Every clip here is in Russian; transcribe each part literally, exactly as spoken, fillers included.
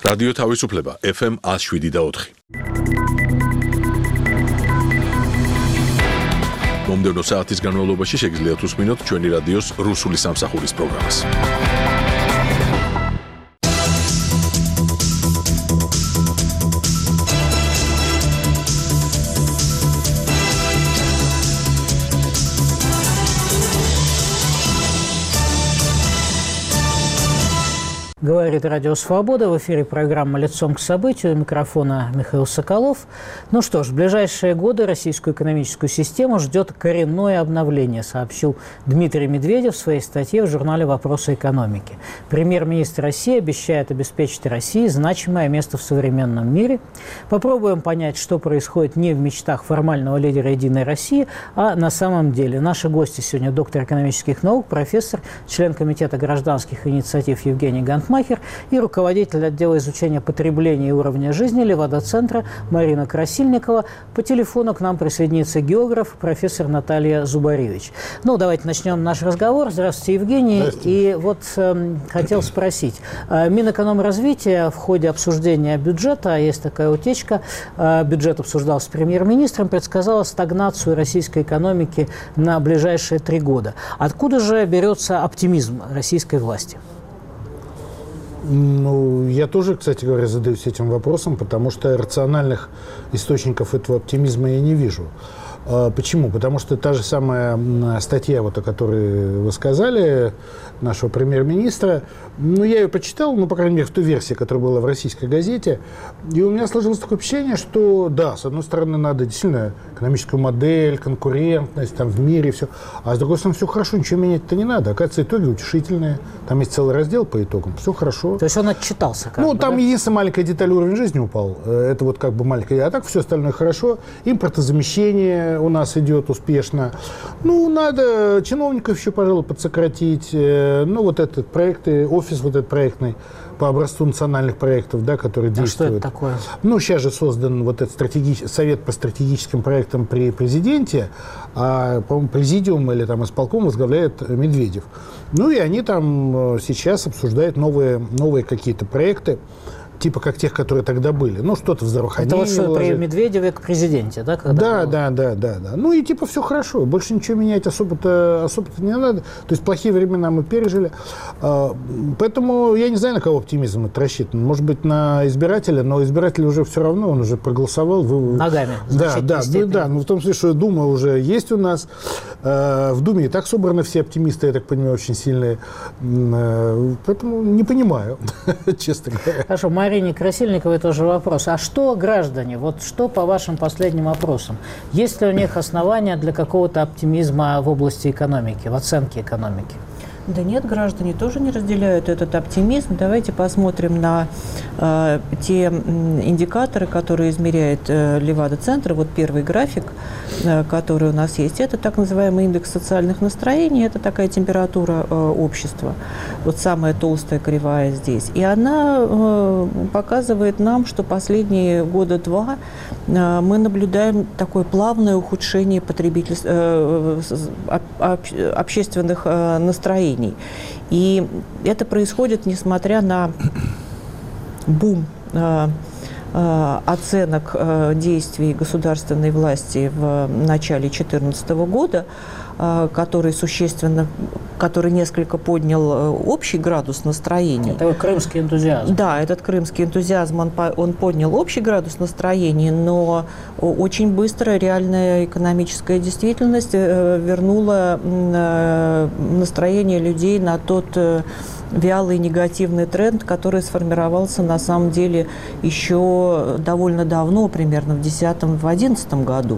რადიო თავისუფლება ეფ ემ one oh seven და four. მომდევნო საათის განმავლობაში შეგიძლიათ უსმინოთ ჩვენი რადიოს რუსული სამსახურის პროგრამას. Говорит Радио Свобода. В эфире программа «Лицом к событию». У микрофона Михаил Соколов. Ну что ж, в ближайшие годы российскую экономическую систему ждет коренное обновление, сообщил Дмитрий Медведев в своей статье в журнале «Вопросы экономики». Премьер-министр России обещает обеспечить России значимое место в современном мире. Попробуем понять, что происходит не в мечтах формального лидера «Единой России», а на самом деле. Наши гости сегодня доктор экономических наук, профессор, член Комитета гражданских инициатив Евгений Гантмахер и руководитель отдела изучения потребления и уровня жизни Левада-центра Марина Красильникова. По телефону к нам присоединится географ, профессор Наталья Зубаревич. Ну, давайте начнем наш разговор. Здравствуйте, Евгений. Здравствуйте. И вот э, хотел спросить. Э, Минэкономразвития в ходе обсуждения бюджета, есть такая утечка, э, бюджет обсуждался с премьер-министром, предсказала стагнацию российской экономики на ближайшие три года. Откуда же берется оптимизм российской власти? Ну, я тоже, кстати говоря, задаюсь этим вопросом, потому что рациональных источников этого оптимизма я не вижу. Почему? Потому что та же самая статья, вот, о которой вы сказали, нашего премьер-министра, ну, я ее почитал, ну, по крайней мере, в той версии, которая была в российской газете, и у меня сложилось такое впечатление, что, да, с одной стороны, надо действительно экономическую модель, конкурентность, там, в мире, все, а с другой стороны, все хорошо, ничего менять-то не надо. Оказывается, итоги утешительные, там есть целый раздел по итогам, все хорошо. То есть он отчитался как Ну, бы, там да? единственная маленькая деталь, уровень жизни упал, это вот как бы маленькая, а так все остальное хорошо, импортозамещение у нас идет успешно. Ну, надо чиновников еще, пожалуй, подсократить. Ну, вот этот проект, офис вот этот проектный по образцу национальных проектов, да, который а действует. Что это такое? Ну, сейчас же создан вот этот стратеги... совет по стратегическим проектам при президенте, а, по-моему, президиум или там исполком возглавляет Медведев. Ну, и они там сейчас обсуждают новые, новые какие-то проекты, типа как тех, которые тогда были. Ну, что-то в здравоохранении. Это вот что при Медведеве к президенте, да? Когда да, да, да, да, да. Ну и типа все хорошо. Больше ничего менять особо-то, особо-то не надо. То есть плохие времена мы пережили. Поэтому я не знаю, на кого оптимизм это рассчитан. Может быть, на избирателя, но избиратель уже все равно, он уже проголосовал. Ногами. Да, да, ну, да. Ну, в том смысле, что Дума уже есть у нас. В Думе и так собраны все оптимисты, я так понимаю, очень сильные. Поэтому не понимаю, честно говоря. Хорошо, Марине Красильниковой тоже вопрос. А что граждане, вот что по вашим последним опросам? Есть ли у них основания для какого-то оптимизма в области экономики, в оценке экономики? Да нет, граждане тоже не разделяют этот оптимизм. Давайте посмотрим на э, те индикаторы, которые измеряет э, Левада-центр. Вот первый график, э, который у нас есть, это так называемый индекс социальных настроений, это такая температура э, общества. Вот самая толстая кривая здесь. И она э, показывает нам, что последние года два э, мы наблюдаем такое плавное ухудшение потребительств, э, об, общественных э, настроений. И это происходит, несмотря на бум э, э, оценок э, действий государственной власти в начале две тысячи четырнадцатого года, э, который существенно, который несколько поднял общий градус настроения. Это крымский энтузиазм. Да, этот крымский энтузиазм, он, он поднял общий градус настроения, но очень быстро реальная экономическая действительность вернула настроение людей на тот вялый негативный тренд, который сформировался на самом деле еще довольно давно, примерно в две тысячи десятом — две тысячи одиннадцатом году.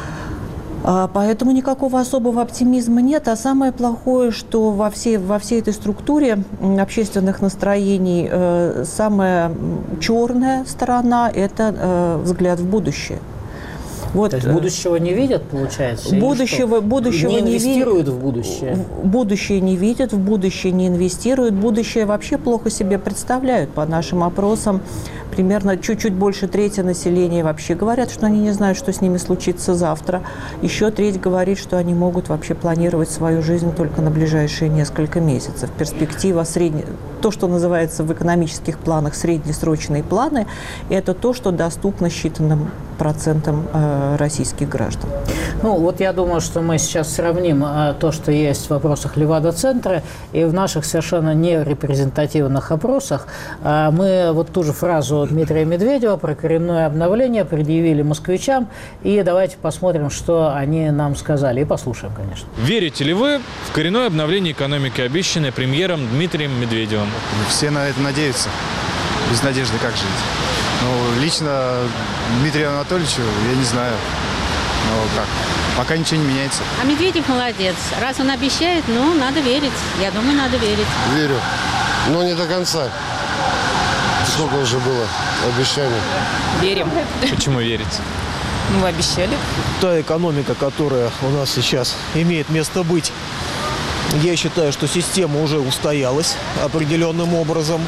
Поэтому никакого особого оптимизма нет. А самое плохое, что во всей, во всей этой структуре общественных настроений э, самая черная сторона – это э, взгляд в будущее. Вот. То есть будущего не видят, получается? Будущего, будущего не не инвестируют в будущее? Будущее не видят, в будущее не инвестируют. Будущее вообще плохо себе представляют. По нашим опросам, примерно чуть-чуть больше трети населения вообще говорят, что они не знают, что с ними случится завтра. Еще треть говорит, что они могут вообще планировать свою жизнь только на ближайшие несколько месяцев. Перспектива средне... То, что называется в экономических планах среднесрочные планы, это то, что доступно считанным процентам э, российских граждан. Ну, вот я думаю, что мы сейчас сравним а, то, что есть в вопросах Левада-центра, и в наших совершенно нерепрезентативных опросах а, мы вот ту же фразу Дмитрия Медведева про коренное обновление предъявили москвичам, и давайте посмотрим, что они нам сказали, и послушаем, конечно. Верите ли вы в коренное обновление экономики, обещанное премьером Дмитрием Медведевым? Все на это надеются. Без надежды как жить? Ну, лично Дмитрию Анатольевичу я не знаю. Ну, как? Пока ничего не меняется. А Медведев молодец. Раз он обещает, ну, надо верить. Я думаю, надо верить. Верю. Но не до конца. Сколько уже было обещаний? Верим. Почему верите? Ну, обещали. Та экономика, которая у нас сейчас имеет место быть, я считаю, что система уже устоялась определенным образом.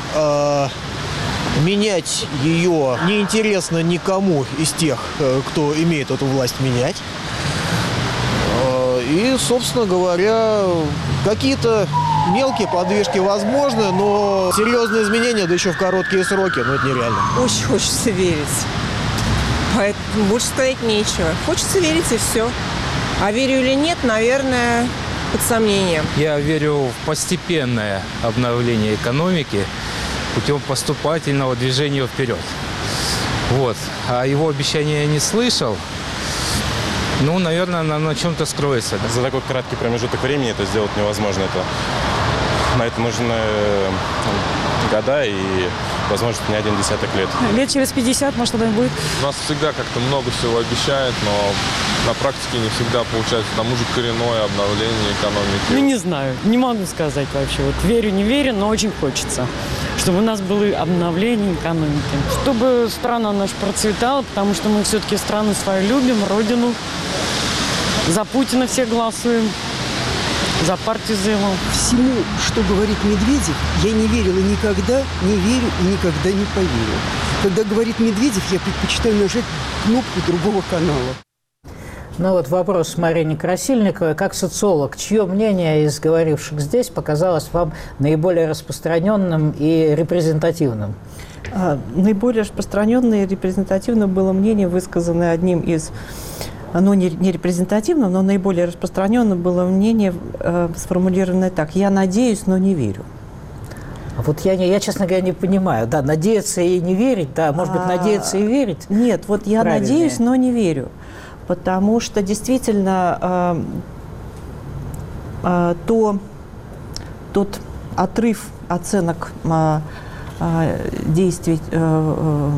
Менять ее неинтересно никому из тех, кто имеет эту власть менять. И, собственно говоря, какие-то мелкие подвижки возможны, но серьезные изменения, да еще в короткие сроки, ну это нереально. Очень хочется верить. Поэтому больше сказать нечего. Хочется верить, и все. А верю или нет, наверное, под сомнением. Я верю в постепенное обновление экономики путем поступательного движения вперед. Вот. А его обещания я не слышал. Ну, наверное, на, на чем-то скроется. За такой краткий промежуток времени это сделать невозможно. Это, на это нужны года и, возможно, не один десяток лет. Лет через пятьдесят, может, тогда будет. У нас всегда как-то много всего обещают, но на практике не всегда получается. К тому же коренное обновление экономики. Ну, не знаю, не могу сказать вообще. Вот верю, не верю, но очень хочется, чтобы у нас было обновление экономики. Чтобы страна наша процветала, потому что мы все-таки страну свою любим, родину. За Путина все голосуем, за партию за его. Всему, что говорит Медведев, я не верила никогда, не верю и никогда не поверю. Когда говорит Медведев, я предпочитаю нажать кнопку другого канала. Ну вот вопрос Марине Красильниковой. Как социолог, чье мнение из говоривших здесь показалось вам наиболее распространенным и репрезентативным? А, наиболее распространенное и репрезентативным было мнение, высказанное одним из, ну, не, не репрезентативным, но наиболее распространенным было мнение, э, сформулированное так: «Я надеюсь, но не верю». Вот я, не, я, честно говоря, не понимаю. Да, надеяться и не верить, да, может быть, надеяться и верить? Нет, вот я правильнее. Надеюсь, но не верю. Потому что действительно э, э, то, тот отрыв оценок э, э, действий э,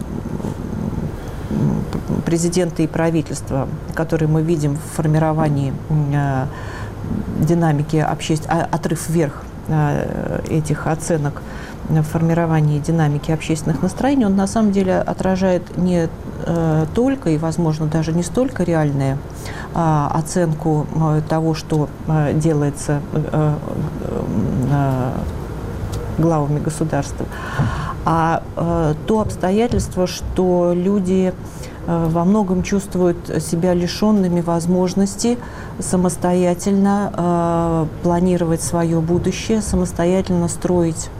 э, президента и правительства, который мы видим в формировании э, динамики общественности, отрыв вверх э, этих оценок в формировании динамики общественных настроений, он на самом деле отражает не э, только и, возможно, даже не столько реальную э, оценку э, того, что э, делается э, э, главами государства, а э, то обстоятельство, что люди э, во многом чувствуют себя лишенными возможности самостоятельно э, планировать свое будущее, самостоятельно строить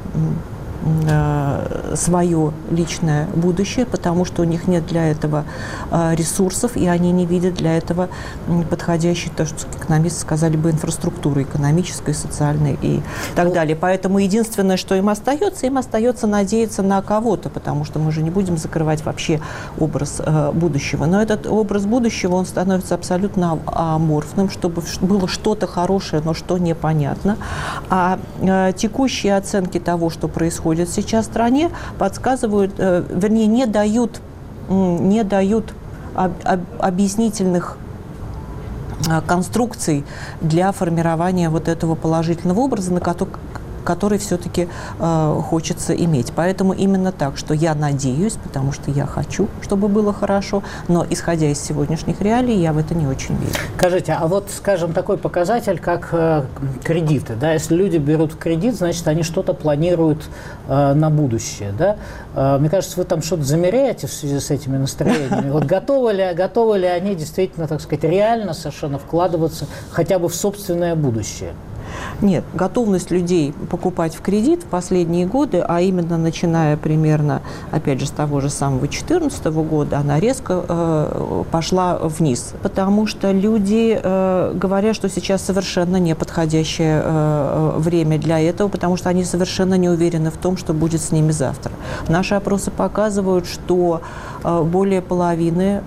свое личное будущее, потому что у них нет для этого ресурсов, и они не видят для этого подходящей, то, что экономисты сказали бы, инфраструктуры экономической, социальной и так далее. Поэтому единственное, что им остается, им остается надеяться на кого-то, потому что мы же не будем закрывать вообще образ будущего. Но этот образ будущего, он становится абсолютно аморфным, чтобы было что-то хорошее, но что непонятно. А текущие оценки того, что происходит сейчас в стране, подсказывают, э, вернее, не дают, не дают об, об, объяснительных э, конструкций для формирования вот этого положительного образа, на который, который все-таки э, хочется иметь. Поэтому именно так, что я надеюсь, потому что я хочу, чтобы было хорошо, но исходя из сегодняшних реалий, я в это не очень верю. Скажите, а вот, скажем, такой показатель, как э, кредиты, да, если люди берут кредит, значит, они что-то планируют э, на будущее, да? Э, мне кажется, вы там что-то замеряете в связи с этими настроениями. Вот готовы ли, готовы ли они действительно, так сказать, реально совершенно вкладываться хотя бы в собственное будущее? Нет, готовность людей покупать в кредит в последние годы, а именно начиная примерно, опять же, с того же самого две тысячи четырнадцатого года, она резко э, пошла вниз. Потому что люди э, говорят, что сейчас совершенно неподходящее э, время для этого, потому что они совершенно не уверены в том, что будет с ними завтра. Наши опросы показывают, что э, более половины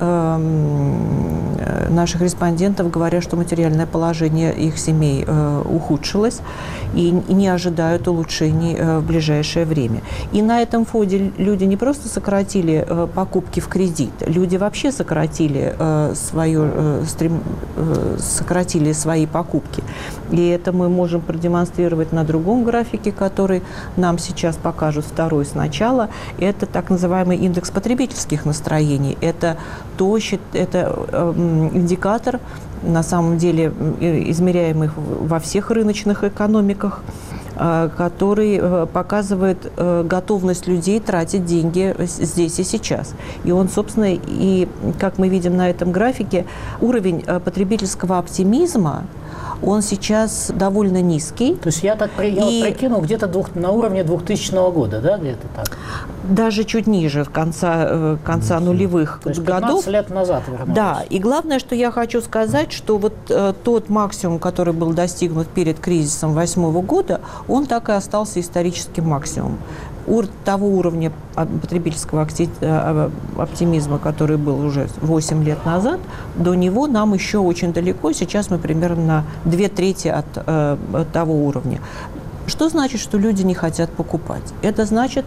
э, наших респондентов говорят, что материальное положение их семей э, ухудшилось и не ожидают улучшений э, в ближайшее время. И на этом фоне люди не просто сократили э, покупки в кредит, люди вообще сократили, э, свое, э, стрем, э, сократили свои покупки. И это мы можем продемонстрировать на другом графике, который нам сейчас покажут второй сначала. Это так называемый индекс потребительских настроений. Это, то, это э, индикатор, на самом деле измеряемый во всех рыночных экономиках, который показывает готовность людей тратить деньги здесь и сейчас. И он, собственно, и, как мы видим на этом графике, уровень потребительского оптимизма, он сейчас довольно низкий. То есть я так я и... прикинул, где-то двух, на уровне двухтысячного года, да, где-то так? Даже чуть ниже, конца, конца нулевых То есть годов. пятнадцать лет назад вернулись. Да, и главное, что я хочу сказать, что вот э, тот максимум, который был достигнут перед кризисом две тысячи восьмого года, он так и остался историческим максимумом. Ур того уровня потребительского оптимизма, который был уже восемь лет назад, до него нам еще очень далеко. Сейчас мы примерно на две трети от, э, от того уровня. Что значит, что люди не хотят покупать? Это значит,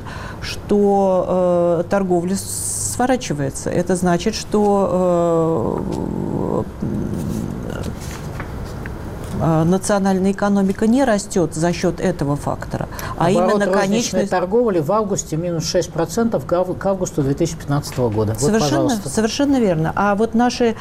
что э, торговля сворачивается. Это значит, что э, национальная экономика не растет за счет этого фактора, а Оборот именно конечной торговли в августе минус шесть процентов к августу две тысячи пятнадцатого года. Совершенно, вот, совершенно верно. А вот наши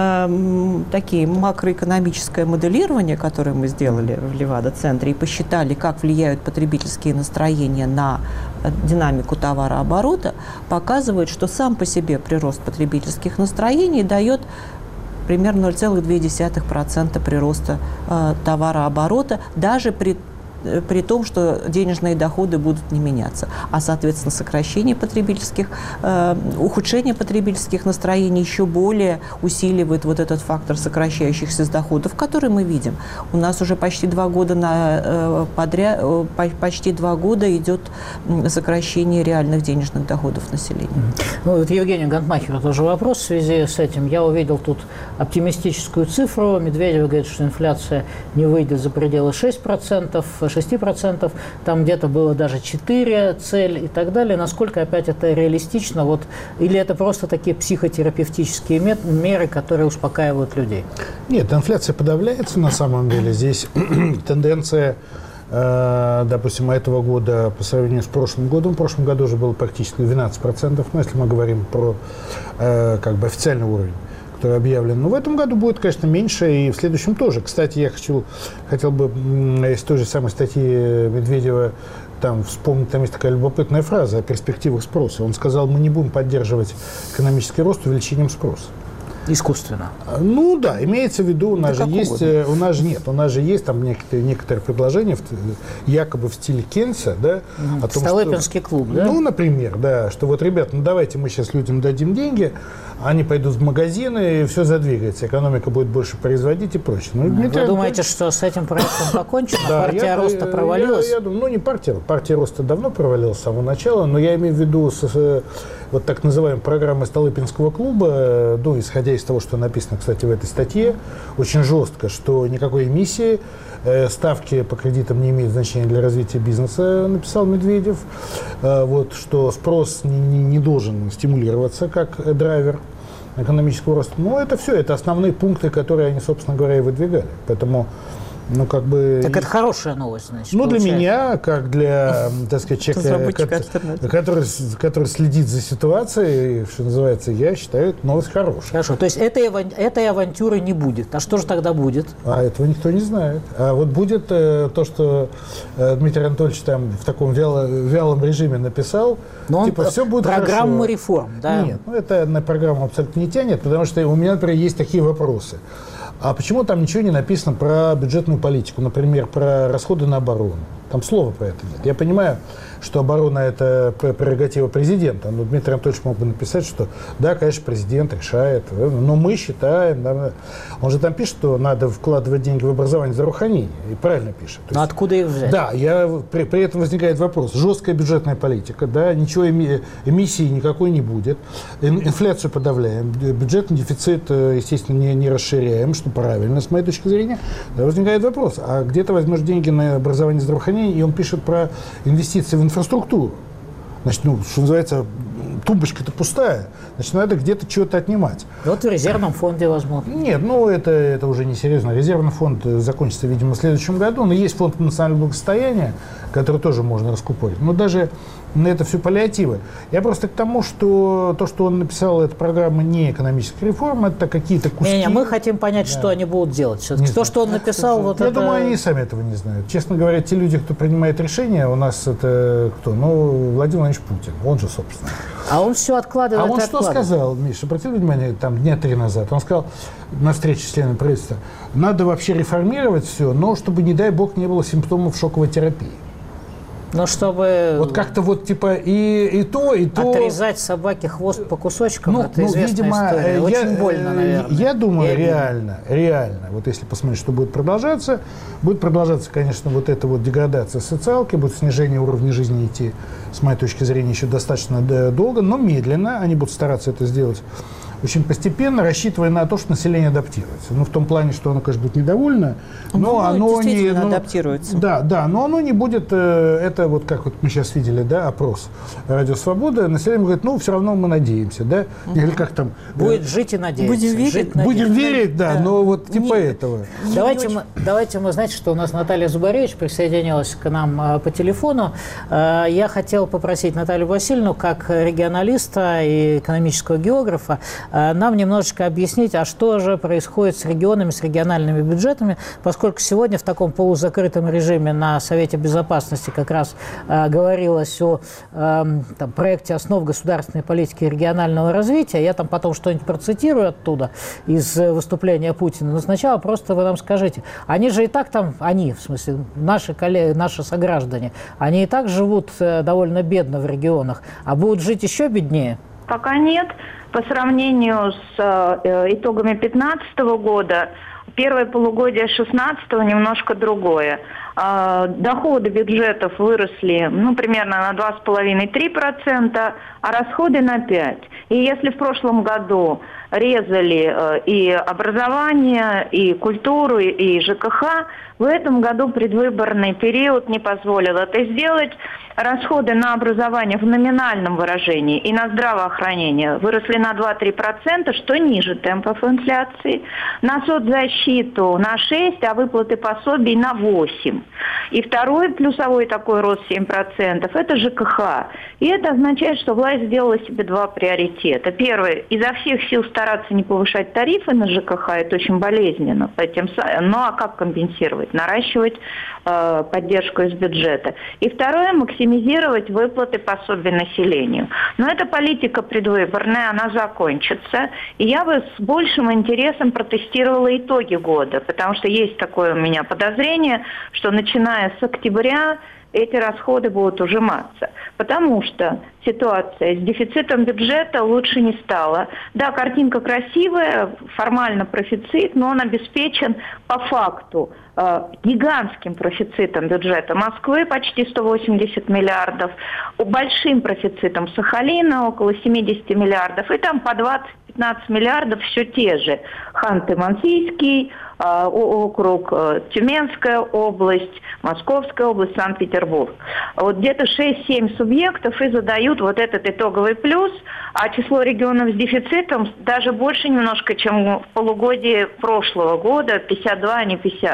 э, такие макроэкономическое моделирование, которое мы сделали в Левада-центре и посчитали, как влияют потребительские настроения на динамику товарооборота, показывает, что сам по себе прирост потребительских настроений дает примерно ноль целых две десятых процента прироста э, товарооборота, даже при, э, при том, что денежные доходы будут не меняться. А, соответственно, сокращение потребительских, э, ухудшение потребительских настроений еще более усиливает вот этот фактор сокращающихся доходов, который мы видим. У нас уже почти два года, на, э, подряд, э, почти два года идет сокращение реальных денежных доходов населения. Ну, вот Евгению Гантмахеру тоже вопрос в связи с этим. Я увидел тут оптимистическую цифру. Медведев говорит, что инфляция не выйдет за пределы шесть процентов, шесть процентов. Там где-то было даже четыре цель и так далее. Насколько опять это реалистично? Вот, или это просто такие психотерапевтические меры, которые успокаивают людей? Нет, инфляция подавляется на самом деле. Здесь тенденция, допустим, этого года по сравнению с прошлым годом. В прошлом году уже было практически двенадцать процентов, ну, если мы говорим про как бы официальный уровень, который объявлен. Но в этом году будет, конечно, меньше, и в следующем тоже. Кстати, я хочу, хотел бы из той же самой статьи Медведева там вспомнить, там есть такая любопытная фраза о перспективах спроса. Он сказал, мы не будем поддерживать экономический рост увеличением спроса. Искусственно. Ну да, имеется в виду, у нас да же есть, угодно. у нас же нет, у нас же есть там некоторые, некоторые предложения, в, якобы в стиле Кейнса, да, угу. о том, Столыпинский что, клуб, да? Ну, например, да, что вот, ребят, ну давайте мы сейчас людям дадим деньги, они пойдут в магазины, и все задвигается, экономика будет больше производить и прочее. Ну, Вы Дмитрий, думаете, вы... что с этим проектом покончено? Да, партия я, роста провалилась? Я, я думаю, ну не партия, партия роста давно провалилась с самого начала, но я имею в виду с, вот так называемой программы Столыпинского клуба, ну, исходя из того, что написано, кстати, в этой статье, очень жестко, что никакой эмиссии, э, ставки по кредитам не имеют значения для развития бизнеса, написал Медведев, э, вот, что спрос не, не, не должен стимулироваться как драйвер экономического роста. Но это все, это основные пункты, которые они, собственно говоря, и выдвигали. Поэтому Ну, как бы... Так это хорошая новость, значит. Ну, для получается. меня, как для, так сказать, человека, который, который следит за ситуацией, что называется, я считаю, это новость хорошая. Хорошо, то есть этой, этой авантюры не будет. А что же тогда будет? А этого никто не знает. А вот будет э, то, что э, Дмитрий Анатольевич там в таком вяло, вялом режиме написал, Но типа, он, все будет программу хорошо. реформ, да? Нет, ну, это на программу абсолютно не тянет, потому что у меня, например, есть такие вопросы. А почему там ничего не написано про бюджетную политику, например, про расходы на оборону? Там слова про это нет. Я понимаю, что оборона – это прерогатива президента, но Дмитрий Анатольевич мог бы написать, что да, конечно, президент решает, но мы считаем… Да, он же там пишет, что надо вкладывать деньги в образование здравоохранение, и правильно пишет. Но есть, откуда их взять? Да, я, при, при этом возникает вопрос. Жесткая бюджетная политика, да, ничего эми, эмиссии никакой не будет, инфляцию подавляем, бюджетный дефицит, естественно, не, не расширяем, что правильно, с моей точки зрения. Да, возникает вопрос, а где ты возьмешь деньги на образование и здравоохранение? И он пишет про инвестиции в инфраструктуру. Значит, ну, что называется, тумбочка-то пустая. Значит, надо где-то чего-то отнимать. Вот в резервном фонде возможно. Нет, ну, это, это уже не серьезно. Резервный фонд закончится, видимо, в следующем году. Но есть фонд национального благосостояния, который тоже можно раскупорить. Но даже на это все паллиативы. Я просто к тому, что то, что он написал, это программа не экономическая реформа, это какие-то куски. Не, не, мы хотим понять, да. что они будут делать. Все-таки то, что он написал, вот Я это... думаю, они сами этого не знают. Честно говоря, те люди, кто принимает решения, у нас это кто? Ну, Владимир Владимирович Путин. Он же, собственно. А он все откладывает. А он что сказал, Миша, обратили внимание, там дня три назад? Он сказал на встрече с членами правительства, надо вообще реформировать все, но чтобы, не дай бог, не было симптомов шоковой терапии. Но чтобы... Вот как-то вот типа и, и то, и то... Отрезать собаке хвост по кусочкам, ну, это ну, известная видимо, история. я, Очень больно, наверное. Я думаю, я реально, реально, вот если посмотреть, что будет продолжаться, будет продолжаться, конечно, вот эта вот деградация социалки, будет снижение уровня жизни идти, с моей точки зрения, еще достаточно долго, но медленно. Они будут стараться это сделать очень постепенно, рассчитывая на то, что население адаптируется. Ну, в том плане, что оно, конечно, будет недовольно, но ну, оно не... Ну, адаптируется. Да, да, но оно не будет... Это вот как вот мы сейчас видели, да, опрос «Радио Свобода». Население говорит, ну, все равно мы надеемся, да? Угу. Или как там... Будет э, жить и надеяться. Будем верить. Жить, будем верить, да, да, но вот типа не, этого. Давайте мы, давайте мы, знаете, что у нас Наталья Зубаревич присоединилась к нам а, по телефону. А, я хотел попросить Наталью Васильевну, как регионалиста и экономического географа, нам немножечко объяснить, а что же происходит с регионами, с региональными бюджетами, поскольку сегодня в таком полузакрытом режиме на Совете Безопасности как раз э, говорилось о э, там, проекте основ государственной политики и регионального развития. Я там потом что-нибудь процитирую оттуда из выступления Путина. Но сначала просто вы нам скажите, они же и так там, они, в смысле, наши коллеги, наши сограждане, они и так живут э, довольно бедно в регионах, а будут жить еще беднее? Пока нет. По сравнению с э, итогами две тысячи пятнадцатого года, первое полугодие две тысячи шестнадцатого немножко другое. Э, доходы бюджетов выросли ну, примерно на два с половиной - три процента, а расходы на пять процентов. И если в прошлом году резали э, и образование, и культуру, и ЖКХ, в этом году предвыборный период не позволил это сделать. Расходы на образование в номинальном выражении и на здравоохранение выросли на два - три процента, что ниже темпов инфляции. На соцзащиту на шесть процентов, а выплаты пособий на восемь процентов. И второй плюсовой такой рост семь процентов – это ЖКХ. И это означает, что власть сделала себе два приоритета. Первый – изо всех сил стараться не повышать тарифы на ЖКХ, это очень болезненно. Этим, ну а как компенсировать? Наращивать э, поддержку из бюджета. И второе – максимизировать выплаты пособий населению. Но эта политика предвыборная, она закончится. И я бы с большим интересом протестировала итоги года, потому что есть такое у меня подозрение, что начиная с октября эти расходы будут ужиматься. Потому что ситуация с дефицитом бюджета лучше не стала. Да, картинка красивая, формально профицит, но он обеспечен по факту э, гигантским профицитом бюджета Москвы, почти сто восемьдесят миллиардов, большим профицитом Сахалина, около семьдесят миллиардов, и там по двадцать - пятнадцать миллиардов все те же. Ханты-Мансийский э, округ, э, Тюменская область, Московская область, Санкт-Петербург. Вот где-то шесть-семь субъектов и задают вот этот итоговый плюс, а число регионов с дефицитом даже больше немножко, чем в полугодии прошлого года, пятьдесят два, а не пятьдесят.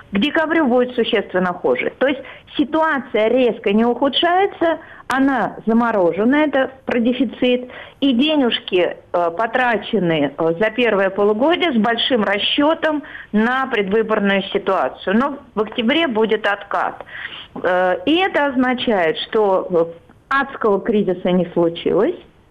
к декабрю будет существенно хуже. То есть ситуация резко не ухудшается, она заморожена, это про дефицит, и денежки э, потрачены э, за первое полугодие с большим расчетом на предвыборную ситуацию. Но в октябре будет откат. Э, и это означает, что адского кризиса не случилось,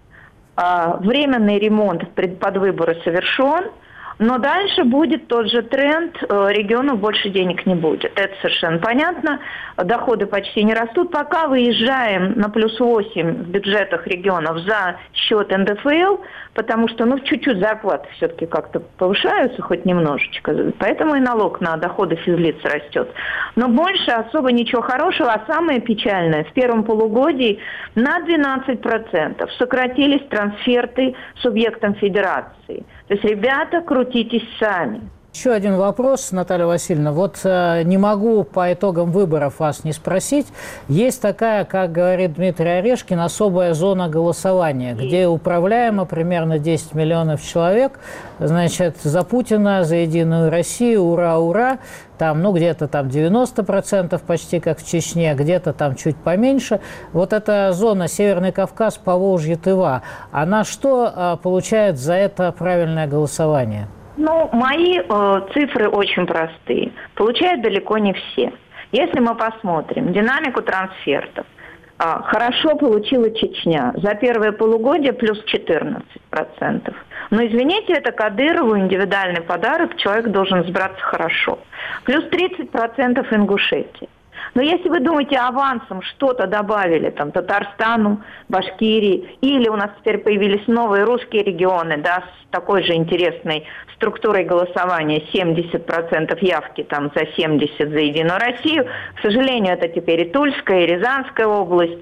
э, временный ремонт под выборы совершен, но дальше будет тот же тренд, регионов больше денег не будет. Это совершенно понятно. Доходы почти не растут. Пока выезжаем на плюс восемь в бюджетах регионов за счет эн дэ эф эл, потому что ну, чуть-чуть зарплаты все-таки как-то повышаются, хоть немножечко. Поэтому и налог на доходы физлиц растет. Но больше особо ничего хорошего. А самое печальное, в первом полугодии на двенадцать процентов сократились трансферты субъектам федерации. То есть, ребята, крутитесь сами. Еще один вопрос, Наталья Васильевна. Вот э, не могу по итогам выборов вас не спросить. Есть такая, как говорит Дмитрий Орешкин, особая зона голосования, Есть. где управляемо примерно десять миллионов человек. Значит, за Путина, за Единую Россию, ура, ура. Там, ну, где-то там девяносто процентов почти как в Чечне, где-то там чуть поменьше. Вот эта зона Северный Кавказ, Поволжье, Тыва, она что э, получает за это правильное голосование? Ну, мои э, цифры очень простые. Получают далеко не все. Если мы посмотрим динамику трансфертов, э, хорошо получила Чечня. За первое полугодие плюс четырнадцать процентов. Но, извините, это Кадырову индивидуальный подарок, человек должен избраться хорошо. Плюс тридцать процентов Ингушетии. Но если вы думаете, авансом что-то добавили там Татарстану, Башкирии, или у нас теперь появились новые русские регионы, да, с такой же интересной структурой голосования, семьдесят процентов явки там за семьдесят процентов за Единую Россию, к сожалению, это теперь и Тульская, и Рязанская область,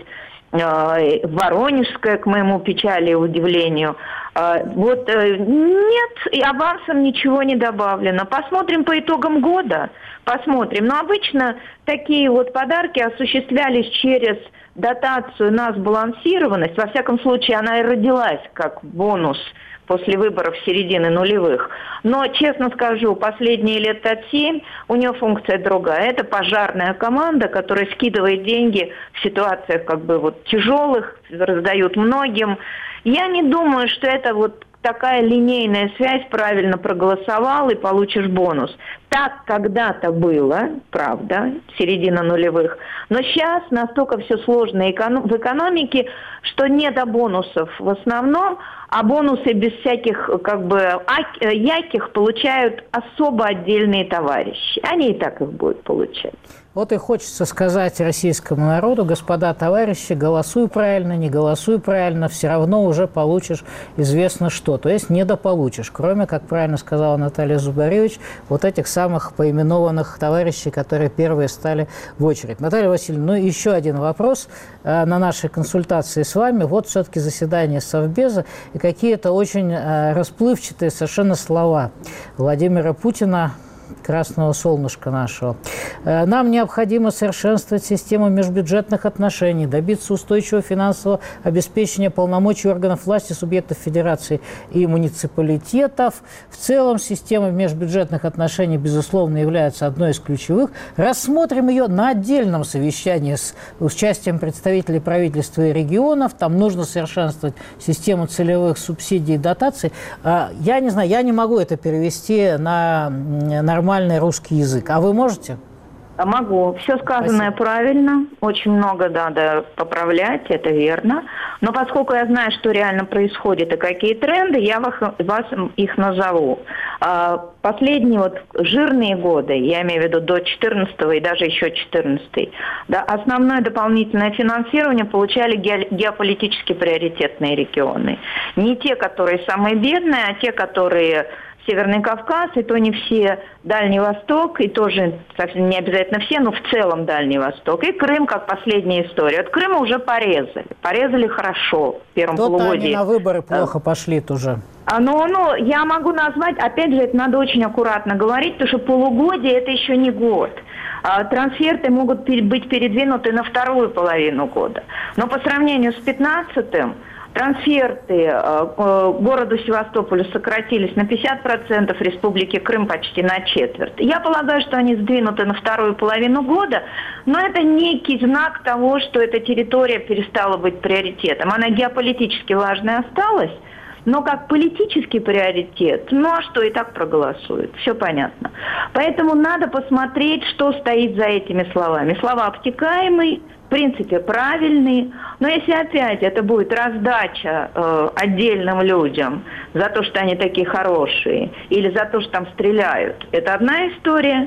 э, Воронежская, к моему печали и удивлению. Э, вот э, нет, и авансом ничего не добавлено. Посмотрим по итогам года. Посмотрим. Но обычно такие вот подарки осуществлялись через дотацию на сбалансированность. Во всяком случае, она и родилась как бонус после выборов середины нулевых. Но, честно скажу, последние лет пять семь у нее функция другая. Это пожарная команда, которая скидывает деньги в ситуациях как бы вот тяжелых, раздают многим. Я не думаю, что это вот такая линейная связь, правильно проголосовал и получишь бонус. Так когда-то было, правда, середина нулевых. Но сейчас настолько все сложно в экономике, что не до бонусов в основном, а бонусы без всяких как бы яких получают особо отдельные товарищи. Они и так их будут получать. Вот и хочется сказать российскому народу: господа товарищи, голосуй правильно, не голосуй правильно, все равно уже получишь известно что. То есть недополучишь, кроме, как правильно сказала Наталья Зубаревич, вот этих самых поименованных товарищей, которые первые стали в очередь. Наталья Васильевна, ну еще один вопрос э, на нашей консультации с вами. Вот все-таки заседание Совбеза и какие-то очень э, расплывчатые совершенно слова Владимира Путина, красного солнышка нашего. Нам необходимо совершенствовать систему межбюджетных отношений, добиться устойчивого финансового обеспечения полномочий органов власти, субъектов федерации и муниципалитетов. В целом система межбюджетных отношений, безусловно, является одной из ключевых. Рассмотрим ее на отдельном совещании с участием представителей правительства и регионов. Там нужно совершенствовать систему целевых субсидий и дотаций. Я не знаю, я не могу это перевести на нормальный русский язык. А вы можете? Могу. Все сказанное Спасибо. Правильно. Очень много надо поправлять, это верно. Но поскольку я знаю, что реально происходит и какие тренды, я вас, вас их назову. Последние вот жирные годы, я имею в виду до четырнадцатого и даже еще четырнадцатый, да, основное дополнительное финансирование получали ге- геополитически приоритетные регионы. Не те, которые самые бедные, а те, которые Северный Кавказ, и то не все, Дальний Восток, и тоже совсем не обязательно все, но в целом Дальний Восток. И Крым, как последняя история. От Крыма уже порезали. Порезали хорошо в первом Кто-то полугодии. Они на выборы плохо пошли тоже. А, ну, ну, я могу назвать, опять же, это надо очень аккуратно говорить, потому что полугодие – это еще не год. А, трансферты могут быть передвинуты на вторую половину года. Но по сравнению с пятнадцатым, Трансферты э, городу Севастополю сократились на пятьдесят процентов, Республике Крым почти на четверть. Я полагаю, что они сдвинуты на вторую половину года, но это некий знак того, что эта территория перестала быть приоритетом. Она геополитически важной осталась, но как политический приоритет, ну а что, и так проголосуют, все понятно. Поэтому надо посмотреть, что стоит за этими словами. Слова обтекаемые, в принципе, правильные, но если опять это будет раздача э, отдельным людям за то, что они такие хорошие, или за то, что там стреляют, это одна история.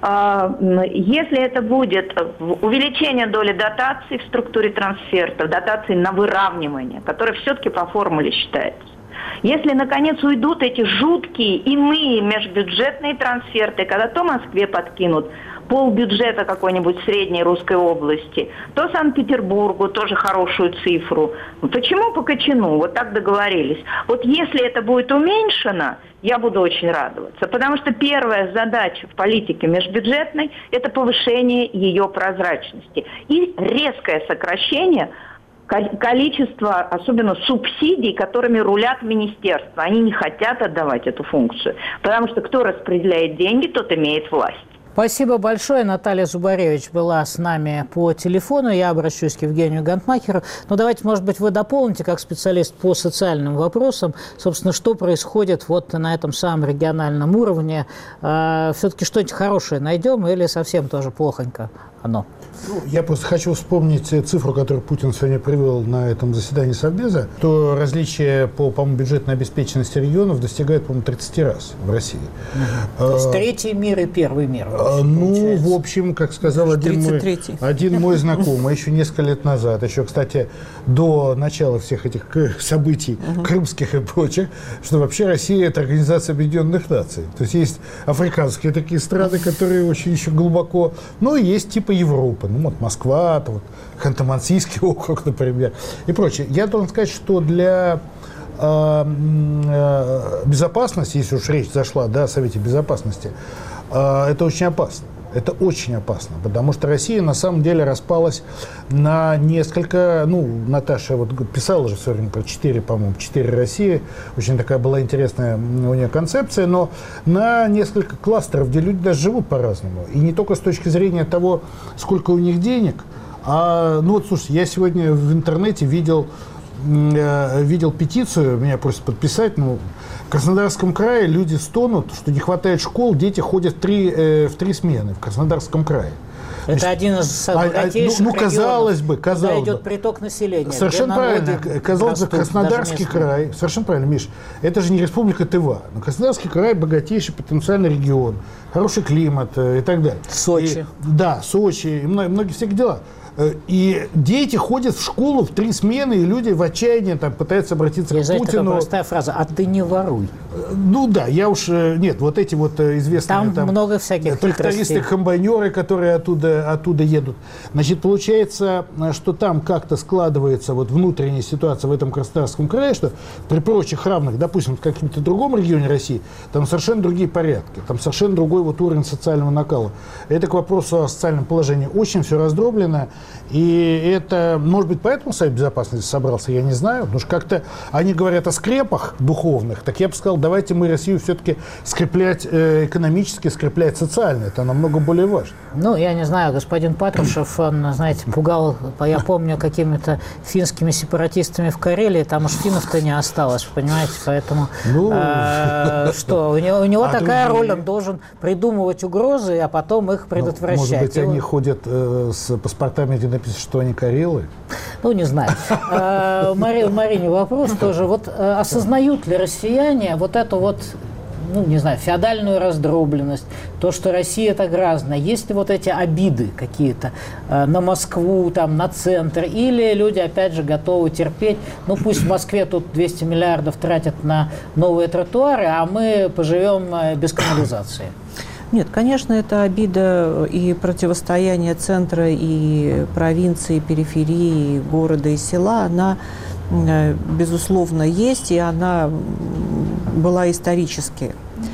Если это будет увеличение доли дотаций в структуре трансфертов, дотаций на выравнивание, которое все-таки по формуле считается, если, наконец, уйдут эти жуткие иные межбюджетные трансферты, когда то Москве подкинут полбюджета какой-нибудь средней русской области, то Санкт-Петербургу тоже хорошую цифру. Почему по Качину? Вот так договорились. Вот если это будет уменьшено, я буду очень радоваться. Потому что первая задача в политике межбюджетной – это повышение ее прозрачности и резкое сокращение количество, особенно субсидий, которыми рулят министерства. Они не хотят отдавать эту функцию, потому что кто распределяет деньги, тот имеет власть. Спасибо большое. Наталья Зубаревич была с нами по телефону. Я обращусь к Евгению Гантмахеру. Но давайте, может быть, вы дополните, как специалист по социальным вопросам, собственно, что происходит вот на этом самом региональном уровне. Э, все-таки что-нибудь хорошее найдем или совсем тоже плохонько оно? Ну, я просто хочу вспомнить цифру, которую Путин сегодня привел на этом заседании Совбеза, то различие по, по-моему, бюджетной обеспеченности регионов достигает, по-моему, тридцать раз в России. Mm-hmm. То есть третий мир и первый мир. А, ну, получается. В общем, как сказал один мой, один мой знакомый еще несколько лет назад, еще, кстати, до начала всех этих событий uh-huh. крымских и прочих, что вообще Россия – это Организация Объединенных Наций. То есть есть африканские такие страны, которые очень еще глубоко, ну, и есть типа Европы. Ну, вот Москва, вот Ханты-Мансийский округ, например, и прочее. Я должен сказать, что для э, э, безопасности, если уж речь зашла, да, о Совете Безопасности, э, это очень опасно. Это очень опасно, потому что Россия на самом деле распалась на несколько, ну, Наташа вот писала же все время про четыре, по-моему, четыре России, очень такая была интересная у нее концепция, но на несколько кластеров, где люди даже живут по-разному. И не только с точки зрения того, сколько у них денег, а, ну вот, слушайте, я сегодня в интернете видел, э, видел петицию, меня просят подписать, ну, в Краснодарском крае люди стонут, что не хватает школ, дети ходят в три, э, в три смены в Краснодарском крае. Это Значит, один из богатейших а, ну, ну, казалось бы, казалось куда идет бы. приток населения. Совершенно правильно. Казалось бы, Краснодарский край, совершенно правильно, Миш, это же не республика Тыва, но Краснодарский край богатейший потенциальный регион, хороший климат э, и так далее. Сочи. И, да, Сочи, и многие, многие всякие дела. И дети ходят в школу в три смены, и люди в отчаянии там, пытаются обратиться я к Путину. Такая простая фраза: а ты не воруй. Ну да, я уж... Нет, вот эти вот известные... Там, там много всяких трактористы, комбайнеры, которые оттуда, оттуда едут. Значит, получается, что там как-то складывается вот внутренняя ситуация в этом Краснодарском крае, что при прочих равных, допустим, в каком-то другом регионе России, там совершенно другие порядки, там совершенно другой вот уровень социального накала. Это к вопросу о социальном положении. Очень все раздроблено. И это, может быть, поэтому Совет Безопасности собрался, я не знаю. Потому что как-то они говорят о скрепах духовных, так я бы сказал, давайте мы Россию все-таки скреплять э, экономически, скреплять социально. Это намного более важно. Ну, я не знаю, господин Патрушев, он, знаете, пугал, я помню, какими-то финскими сепаратистами в Карелии, там уж финнов-то не осталось, понимаете, поэтому ну, э, что, у него, у него а такая другие... роль, он должен придумывать угрозы, а потом их предотвращать. Ну, может быть, они ходят э, с паспортами, где написано, что они карелы? Ну, не знаю. Мари, Марине вопрос тоже. Вот осознают ли россияне вот эту вот, ну, не знаю, феодальную раздробленность, то, что Россия так разная? Есть ли вот эти обиды какие-то на Москву, там, на центр? Или люди, опять же, готовы терпеть? Ну, пусть в Москве тут двести миллиардов тратят на новые тротуары, а мы поживем без канализации. Нет, конечно, это обида и противостояние центра и провинции, периферии, города и села, она, безусловно, есть, и она была исторически.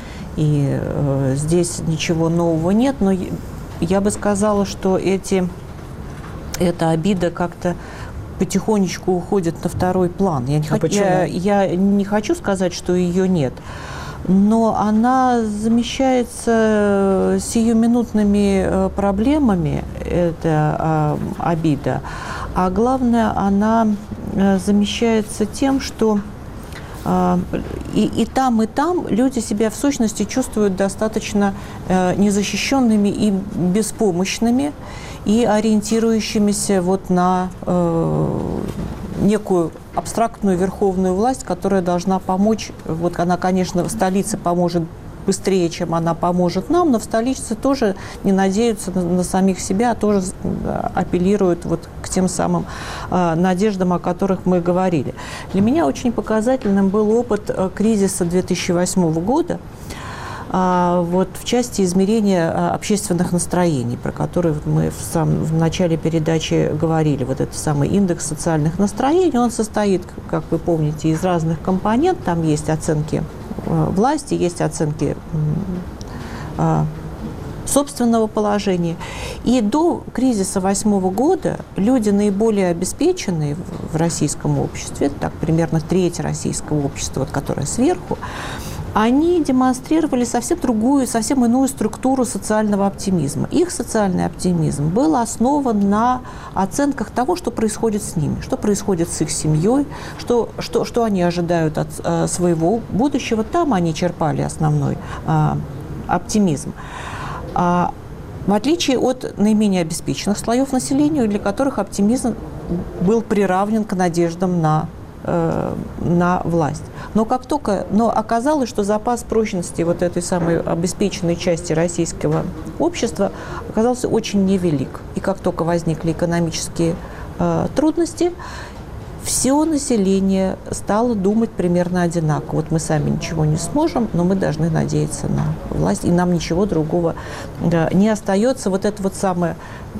И э, здесь ничего нового нет, но я бы сказала, что эти, эта обида как-то потихонечку уходит на второй план. Я не, а хочу, я, я не хочу сказать, что ее нет, но она замещается сиюминутными проблемами, это обида, а главное, она замещается тем, что и, и там, и там люди себя в сущности чувствуют достаточно незащищенными и беспомощными, и ориентирующимися вот на э, некую абстрактную верховную власть, которая должна помочь. Вот она, конечно, в столице поможет быстрее, чем она поможет нам, но в столице тоже не надеются на, на самих себя, а тоже апеллируют вот к тем самым э, надеждам, о которых мы говорили. Для меня очень показательным был опыт э, кризиса две тысячи восьмого года, вот в части измерения общественных настроений, про которые мы в, сам, в начале передачи говорили. Вот этот самый индекс социальных настроений, он состоит, как вы помните, из разных компонентов. Там есть оценки власти, есть оценки собственного положения. И до кризиса восьмого года люди наиболее обеспеченные в российском обществе, так примерно треть российского общества, вот, которое сверху, они демонстрировали совсем другую, совсем иную структуру социального оптимизма. Их социальный оптимизм был основан на оценках того, что происходит с ними, что происходит с их семьей, что, что, что они ожидают от э, своего будущего. Там они черпали основной э, оптимизм. А, в отличие от наименее обеспеченных слоев населения, для которых оптимизм был приравнен к надеждам на на власть. Но как только, но оказалось, что запас прочности вот этой самой обеспеченной части российского общества оказался очень невелик. И как только возникли экономические э, трудности, все население стало думать примерно одинаково. Вот мы сами ничего не сможем, но мы должны надеяться на власть, и нам ничего другого э, не остается. Вот это вот самое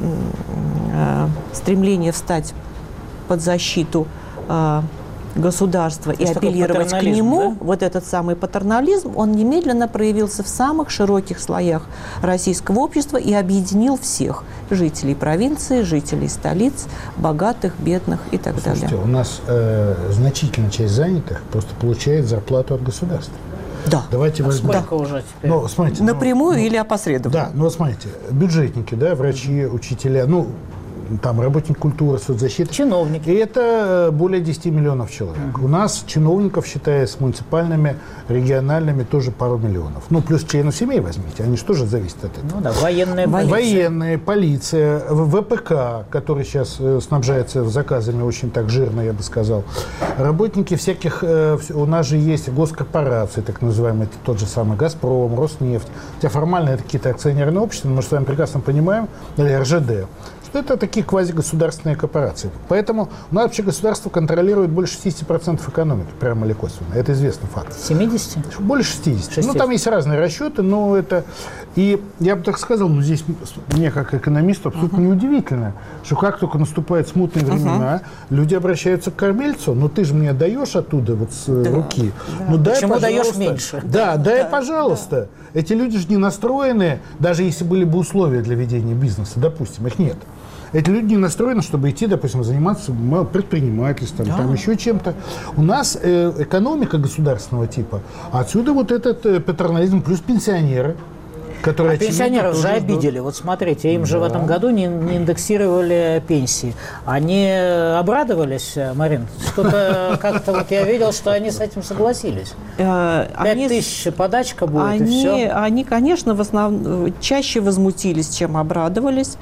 э, стремление встать под защиту э, государства и апеллировать к нему, да? Вот этот самый патернализм, он немедленно проявился в самых широких слоях российского общества и объединил всех жителей провинции, жителей столиц, богатых, бедных и так Слушайте, далее. У нас э, значительная часть занятых просто получает зарплату от государства. Да. Давайте а возьмем. Сколько уже теперь? Ну, смотрите, Напрямую ну, или опосредованно? Да, ну вот смотрите, бюджетники, да, врачи, учителя, ну, там работник культуры, соцзащиты. Чиновники. И это более десяти миллионов человек. Uh-huh. У нас чиновников, считая с муниципальными, региональными, тоже пару миллионов. Ну, плюс членов семей возьмите, они же тоже зависят от этого. Ну да, военная полиция. Военные, полиция, ВПК, который сейчас э, снабжается заказами очень так жирно, я бы сказал. Работники всяких, э, у нас же есть госкорпорации, так называемые, тот же самый «Газпром», «Роснефть». Хотя формально это какие-то акционерные общества, но мы с вами прекрасно понимаем, или эр жэ дэ, что это такие квазигосударственные корпорации. Поэтому у нас вообще государство контролирует больше шестьдесят процентов экономики, прямо или косвенно. Это известный факт. семьдесят? Больше шестидесяти. Ну, там есть разные расчеты, но это... И я бы так сказал, ну, здесь мне, как экономисту, абсолютно uh-huh. неудивительно, что как только наступают смутные времена, uh-huh. люди обращаются к кормильцу, ну, ты же мне даешь оттуда, вот с да. руки. Да. Ну, дай, почему пожалуйста. даешь меньше? Да, дай, да. пожалуйста. Да. Эти люди же не настроены, даже если были бы условия для ведения бизнеса, допустим, их нет. Эти люди не настроены, чтобы идти, допустим, заниматься предпринимательством, да. там еще чем-то. У нас э, экономика государственного типа, а отсюда вот этот э, патернализм, плюс пенсионеры. А пенсионеров же обидели. Вот смотрите, им да. же в этом году не, не индексировали пенсии. Они обрадовались, Марин? Что-то как-то вот я видел, что они с этим согласились. Пять тысяч подачка будет, они, и все. Они, конечно, в основном чаще возмутились, чем обрадовались.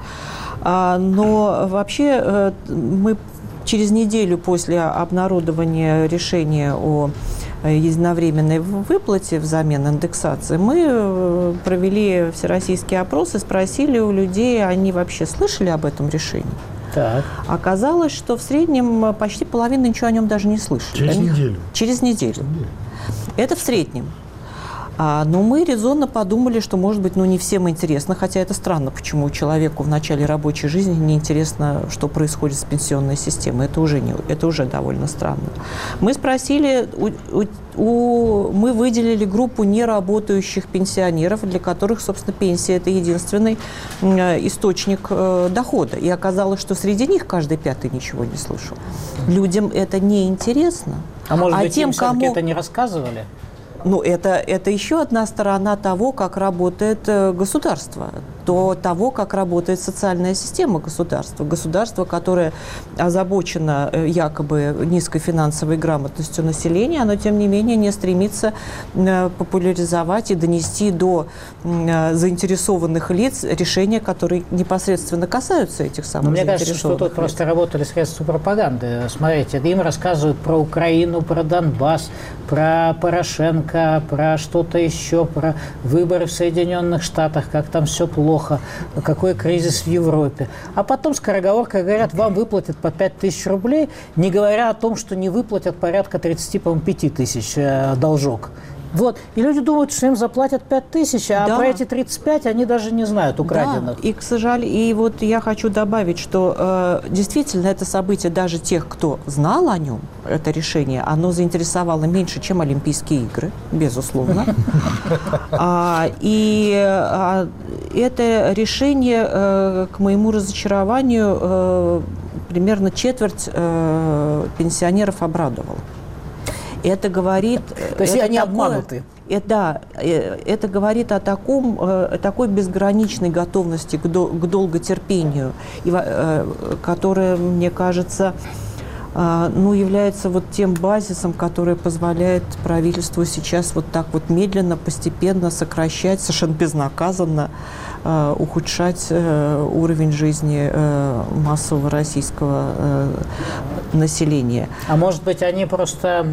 Но вообще мы через неделю после обнародования решения о единовременной выплате взамен индексации мы провели всероссийский опрос и спросили у людей, они вообще слышали об этом решении. Так. Оказалось, что в среднем почти половина ничего о нем даже не слышали. Через них... неделю? Через неделю. Это в среднем. А, но мы резонно подумали, что, может быть, ну, не всем интересно, хотя это странно, почему человеку в начале рабочей жизни не интересно, что происходит с пенсионной системой. Это уже, не, это уже довольно странно. Мы спросили, у, у, у, мы выделили группу неработающих пенсионеров, для которых, собственно, пенсия – это единственный э, источник э, дохода. И оказалось, что среди них каждый пятый ничего не слышал. Людям это не интересно. А может а быть, тем, им все-таки кому... это не рассказывали? Ну, это, это еще одна сторона того, как работает государство, то того, как работает социальная система государства. Государство, которое озабочено якобы низкой финансовой грамотностью населения, оно, тем не менее, не стремится популяризовать и донести до заинтересованных лиц решения, которые непосредственно касаются этих самых Мне заинтересованных кажется, что тут лиц. просто работали средства пропаганды. Смотрите, им рассказывают про Украину, про Донбасс, про Порошенко, про что-то еще, про выборы в Соединенных Штатах, как там все плохо, какой кризис в Европе. А потом скороговоркой говорят, вам выплатят по пять тысяч рублей, не говоря о том, что не выплатят порядка тридцать пять тысяч э, должок. Вот. И люди думают, что им заплатят пять тысяч, а Да. про эти тридцать пять они даже не знают, украденных. Да, и, к сожалению, и вот я хочу добавить, что э, действительно это событие даже тех, кто знал о нем, это решение, оно заинтересовало меньше, чем Олимпийские игры, безусловно. А, и а, это решение, э, к моему разочарованию, э, примерно четверть э, пенсионеров обрадовало. Это говорит... То есть это они такое, обмануты. Это, да, это говорит о таком, такой безграничной готовности к, дол- к долготерпению, и, которая, мне кажется, ну, является вот тем базисом, который позволяет правительству сейчас вот так вот медленно, постепенно сокращать, совершенно безнаказанно э, ухудшать э, уровень жизни э, массового российского э, населения. А может быть, они просто,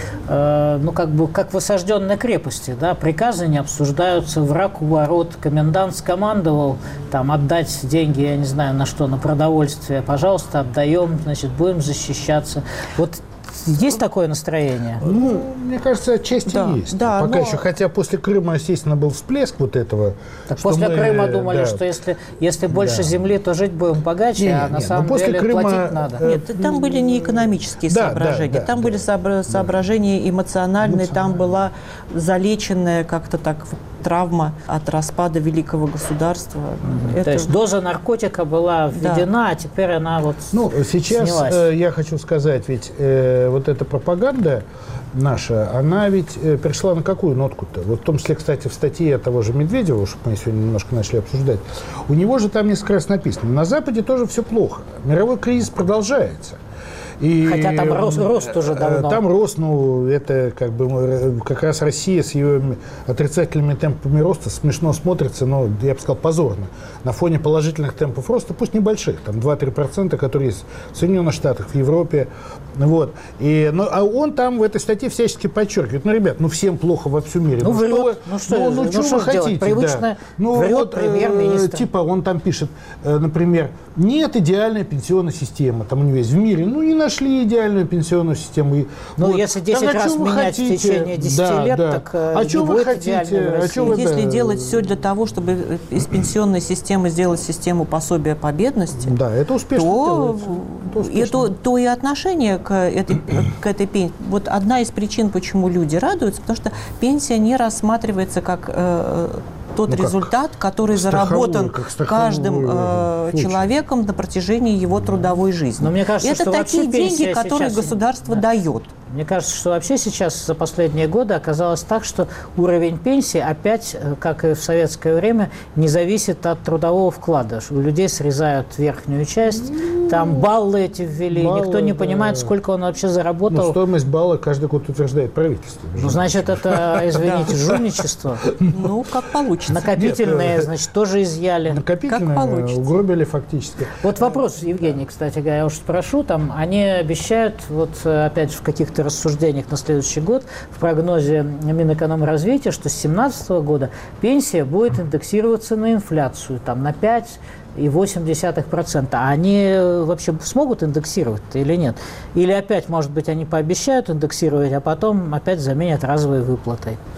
э, ну, как бы, как в осажденной крепости, да, приказы не обсуждаются, враг у ворот, комендант скомандовал, там, отдать деньги, я не знаю, на что, на продовольствие, пожалуйста, отдаем, значит, будем защищать. Вот есть такое настроение? Ну, мне кажется, отчасти Да, есть. да, Пока но- еще, хотя после Крыма, естественно, был всплеск вот этого. Так что после мы, Крыма думали, да. что если, если больше Да. земли, то жить будем богаче, Не, а не, на не, самом но после деле Крыма, платить надо. э, Нет, там были не экономические Да, соображения, да, да, там да. были сообра- соображения эмоциональные, там была залеченная как-то так травма от распада великого государства. Это- То есть доза наркотика была введена, а теперь она вот Ну, сейчас снялась. э, я хочу сказать, ведь э, вот эта пропаганда наша, она ведь э, пришла на какую нотку-то? Вот в том числе, кстати, в статье того же Медведева, чтобы мы сегодня немножко начали обсуждать, у него же там несколько раз написано, на Западе тоже все плохо, мировой кризис продолжается. И, Хотя там рост, рост уже давно. Там рост, ну, это как бы э, как раз Россия с ее отрицательными темпами роста смешно смотрится, но, я бы сказал, позорно. На фоне положительных темпов роста, пусть небольших, там два-три процента, которые есть в Соединенных Штатах, в Европе. Вот. И, ну, а он там в этой статье всячески подчеркивает, ну, ребят, ну, всем плохо во всем мире. Ну, врет. что вы- Ну, что- ну, ну, ну, что что вы сделать? хотите? Привычно Да. Ну, врет вот, э, премьер-министр. Типа он там пишет, э, например, нет идеальной пенсионной системы, там у него есть в мире, ну, не нашли идеальную пенсионную систему. И Ну, вот. если десять Так, а раз чё вы менять в хотите? течение десяти Да, лет, да. так э, а не что вы будет хотите? идеальной в А России. чё вы, Если да, делать все для того, чтобы из пенсионной системы сделать систему пособия по бедности, Да, это успешно то, делается. Это успешно. и то, то и отношение к этой, к этой пенсии. Вот одна из причин, почему люди радуются, потому что пенсия не рассматривается как э, тот Ну, как результат, который страховой, заработан как страховой каждым э, случай. человеком на протяжении его трудовой жизни. Но мне кажется, это что такие вообще деньги, пенсия которые сейчас- государство Да. дает. Мне кажется, что вообще сейчас за последние годы оказалось так, что уровень пенсии опять, э, как и в советское время, не зависит от трудового вклада. У людей срезают верхнюю часть, там баллы эти ввели, Баллы, никто не да. понимает, сколько он вообще Ну, заработал. стоимость балла каждый год утверждает правительство. Ну, значит, это, извините, жульничество. Ну, как получится. Накопительные, Нет, э, значит, тоже изъяли. Накопительно Как получится. угробили фактически. Вот вопрос, Евгений, кстати говоря, я уж спрошу, там, они обещают, вот э, опять же в каких-то рассуждениях на следующий год, в прогнозе Минэкономразвития, что с две тысячи семнадцатого года пенсия будет индексироваться на инфляцию, там, на пять и восемь десятых процента. А они э, вообще смогут индексировать или нет? Или опять, может быть, они пообещают индексировать, а потом опять заменят разовой выплатой?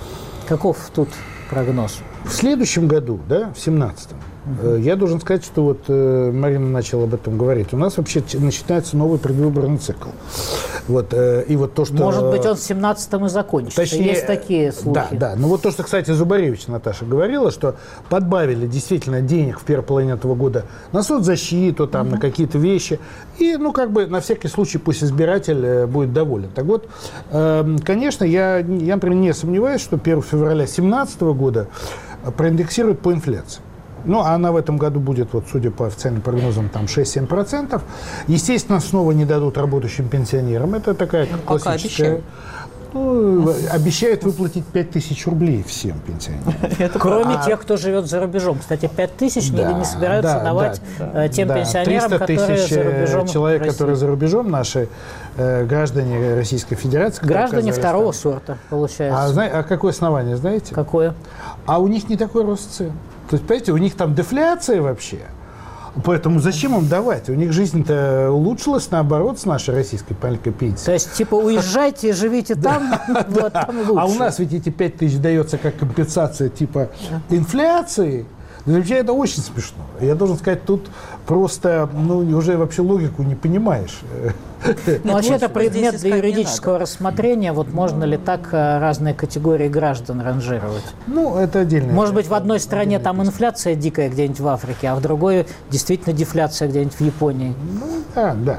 Каков тут прогноз? В следующем году, да, в семнадцатом, uh-huh. я должен сказать, что вот Марина начала об этом говорить. У нас вообще начинается новый предвыборный цикл. Вот, и вот то, что... Может быть, он в семнадцатом и закончится. Точнее, есть такие слухи. Да, да. Ну вот то, что, кстати, Зубаревич Наташа говорила, что подбавили действительно денег в первой половине этого года на соцзащиту, там, uh-huh. на какие-то вещи. И, ну, как бы, на всякий случай, пусть избиратель будет доволен. Так вот, конечно, я, я например, не сомневаюсь, что первого февраля две тысячи семнадцатого года проиндексируют по инфляции. Ну, она в этом году будет, вот, судя по официальным прогнозам, там шесть-семь процентов. Естественно, снова не дадут работающим пенсионерам. Это такая классическая... Ну, обещают выплатить пять тысяч рублей всем пенсионерам. Кроме а, тех, кто живет за рубежом. Кстати, пять тысяч да, не собираются да, давать да, тем да, пенсионерам, которые за рубежом. Человек, которые за рубежом, наши э, граждане Российской Федерации. Граждане второго сорта, получается. А, зна- а какое основание, знаете? Какое? А у них не такой рост цен. То есть, понимаете, у них там дефляция вообще. Поэтому зачем им давать? У них жизнь-то улучшилась, наоборот, с нашей российской маленькой пенсией. То есть, типа, уезжайте и живите там, вот там лучше. А у нас ведь эти пять тысяч дается как компенсация типа инфляции. Вообще это очень смешно. Я должен сказать, тут просто, ну, уже вообще логику не понимаешь. Ну, вообще это предмет для юридического рассмотрения. Вот можно ли так разные категории граждан ранжировать? Ну, это отдельно. Может быть, в одной стране там инфляция дикая где-нибудь в Африке, а в другой действительно дефляция где-нибудь в Японии. Ну, да, да.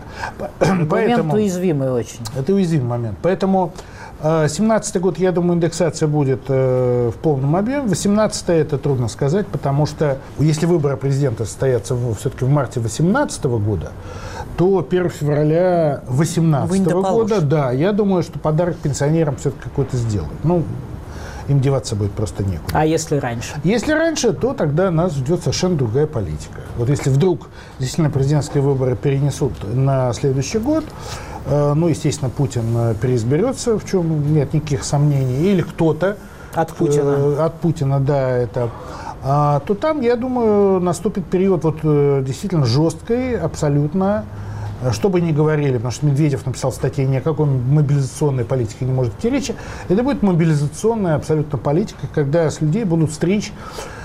Момент уязвимый очень. Это уязвимый момент. Поэтому семнадцатый год, я думаю, индексация будет э, в полном объеме. восемнадцатый это трудно сказать, потому что если выборы президента состоятся в, все-таки в марте восемнадцатого года, то первого февраля восемнадцатого года, да, я думаю, что подарок пенсионерам все-таки какой-то сделают. Ну, им деваться будет просто некуда. А если раньше? Если раньше, то тогда нас ждет совершенно другая политика. Вот если вдруг действительно президентские выборы перенесут на следующий год, э, ну, естественно, Путин переизберется, в чем нет никаких сомнений, или кто-то от Путина, э, от Путина, да, это, а, то там, я думаю, наступит период вот э, действительно жесткой, абсолютно. Что бы ни говорили, потому что Медведев написал в статье, ни о какой мобилизационной политике не может идти речи. Это будет мобилизационная абсолютно политика, когда с людей будут стричь.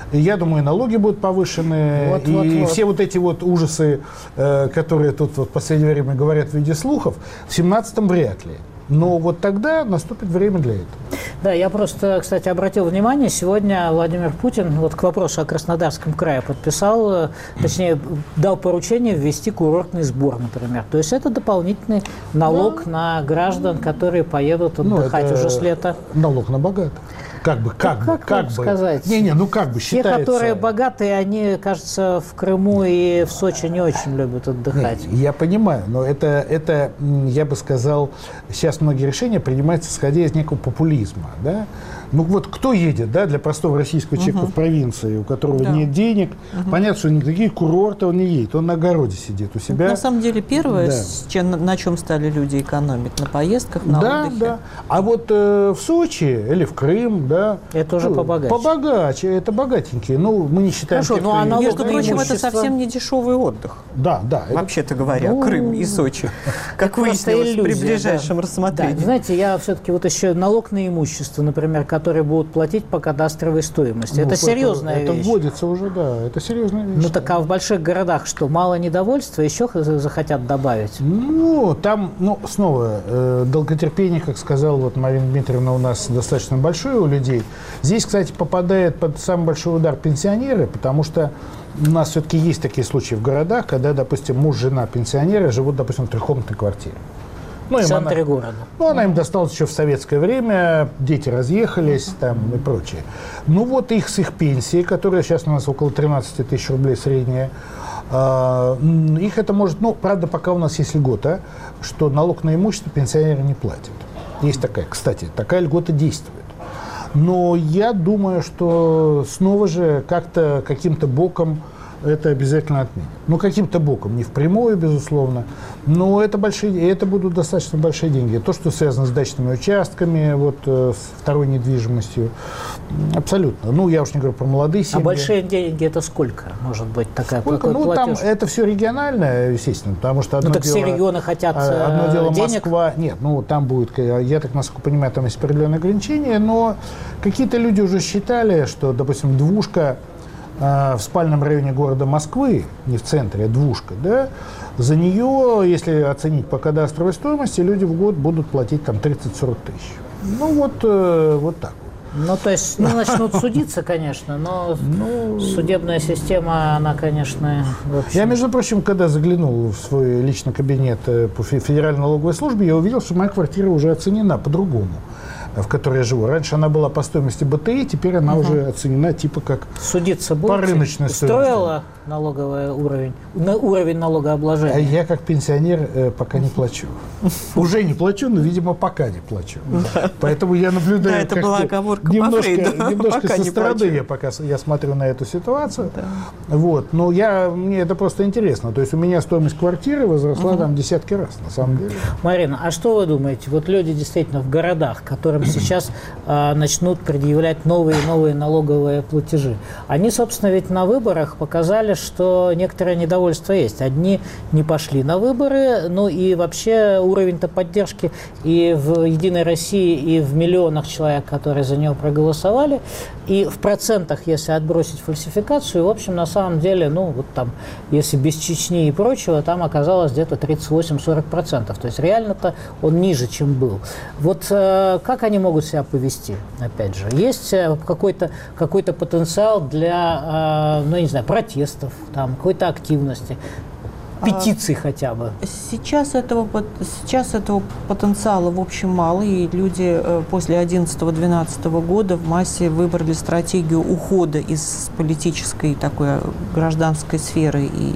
Я думаю, налоги будут повышены. Вот, и вот, вот. Все вот эти вот ужасы, э, которые тут вот в последнее время говорят в виде слухов, в семнадцатом вряд ли. Но вот тогда наступит время для этого. Да, я просто, кстати, обратил внимание, сегодня Владимир Путин, вот к вопросу о Краснодарском крае, подписал, точнее, дал поручение ввести курортный сбор, например. То есть это дополнительный налог да. на граждан, которые поедут отдыхать ну, уже с лета. Налог на богатых. Как бы, как, как, бы, как бы. сказать? Не-не, ну как бы считается. Те, которые богатые, они, кажется, в Крыму и в Сочи не очень любят отдыхать. Не, я понимаю, но это, это, я бы сказал, сейчас многие решения принимаются, исходя из некого популизма, да? Ну вот кто едет, да, для простого российского человека угу. в провинции, у которого да. нет денег, угу. понятно, что никакие курорты он не едет, он на огороде сидит у себя. На самом деле первое, да. с чем, на чем стали люди экономить, на поездках, на да, отдыхе. Да, а вот э, в Сочи или в Крым, да. Это уже побогаче. Побогаче, это богатенькие. Ну, мы не считаем... Хорошо, тех, ну, а налог, между прочим, имущество... это совсем не дешевый отдых. Да, да. Вообще-то говоря, ну, Крым и Сочи. Как выяснилось при ближайшем рассмотрении. Да, знаете, я все-таки вот еще налог на имущество, например, который будут платить по кадастровой стоимости. Ну, это серьезная это, вещь. Это вводится уже, да, это серьезная вещь. Ну так а в больших городах что, мало недовольства, еще захотят добавить? Ну, там, ну, снова, э, долготерпение, как сказала вот Марина Дмитриевна, у нас достаточно большое у людей. Здесь, кстати, попадает под самый большой удар пенсионеры, потому что у нас все-таки есть такие случаи в городах, когда, допустим, муж, жена, пенсионеры живут, допустим, в трехкомнатной квартире. Ну, в центре она, города. Ну, она им досталась еще в советское время, дети разъехались там и прочее. Ну, вот их с их пенсией, которая сейчас у нас около тринадцать тысяч рублей средняя, э, их это может, ну, правда, пока у нас есть льгота, что налог на имущество пенсионеры не платят. Есть такая, кстати, такая льгота действует. Но я думаю, что снова же как-то, каким-то боком это обязательно отменят. Ну, каким-то боком, не впрямую, безусловно, но это, большие, это будут достаточно большие деньги. То, что связано с дачными участками, вот, с второй недвижимостью, абсолютно. Ну, я уж не говорю про молодые семьи. А большие деньги это сколько, может быть, такая сколько? Ну, платеж? Там это все региональное, естественно, потому что одно ну, так дело... все регионы хотят Одно дело денег? Москва, нет, ну, там будет, я так, насколько понимаю, там есть определенные ограничения, но какие-то люди уже считали, что, допустим, двушка в спальном районе города Москвы, не в центре, а двушка, да, за нее, если оценить по кадастровой стоимости, люди в год будут платить там тридцать-сорок тысяч. Ну вот, э, вот так вот. Ну, то есть, ну, начнут судиться, конечно, но ну, судебная система, она, конечно, вообще... Я, между прочим, когда заглянул в свой личный кабинет по Федеральной налоговой службе, я увидел, что моя квартира уже оценена по-другому, в которой я живу. Раньше она была по стоимости БТИ, теперь она угу. уже оценена типа как судиться по рыночной стоимости. Устроила налоговый уровень, на уровень налогообложения? Я как пенсионер э, пока не плачу. Уже не плачу, но, видимо, пока не плачу. Поэтому я наблюдаю... Да, это была оговорка немножко, по Фрейду. Немножко со стороны я пока я смотрю на эту ситуацию. Вот. Но я, мне это просто интересно. То есть у меня стоимость квартиры возросла там десятки раз, на самом деле. Марина, а что вы думаете? Вот люди действительно в городах, которым сейчас э, начнут предъявлять новые и новые налоговые платежи. Они, собственно, ведь на выборах показали, что некоторое недовольство есть. Одни не пошли на выборы, ну и вообще уровень-то поддержки и в «Единой России», и в миллионах человек, которые за нее проголосовали, и в процентах, если отбросить фальсификацию, в общем, на самом деле, ну, вот там, если без Чечни и прочего, там оказалось где-то тридцать восемь - сорок процентов. То есть реально-то он ниже, чем был. Вот э, как они могут себя повести, опять же? Есть какой-то какой-то потенциал для, э, ну, я не знаю, протестов, там, какой-то активности, петиций а, хотя бы? Сейчас этого, сейчас этого потенциала, в общем, мало, и люди после одиннадцатого-двенадцатого года в массе выбрали стратегию ухода из политической такой гражданской сферы и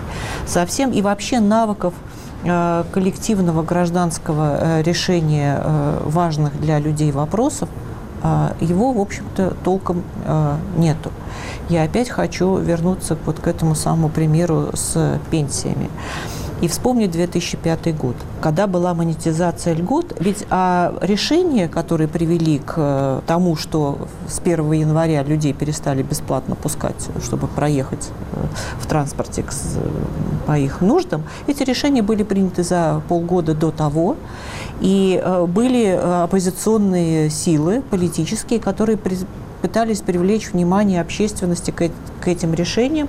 совсем, и вообще навыков коллективного гражданского решения важных для людей вопросов, его, в общем-то, толком нету. Я опять хочу вернуться вот к этому самому примеру с пенсиями. И вспомнить две тысячи пятый год, когда была монетизация льгот. Ведь а решения, которые привели к тому, что с первого января людей перестали бесплатно пускать, чтобы проехать в транспорте по их нуждам, эти решения были приняты за полгода до того. И были оппозиционные силы политические, которые пытались привлечь внимание общественности к, к этим решениям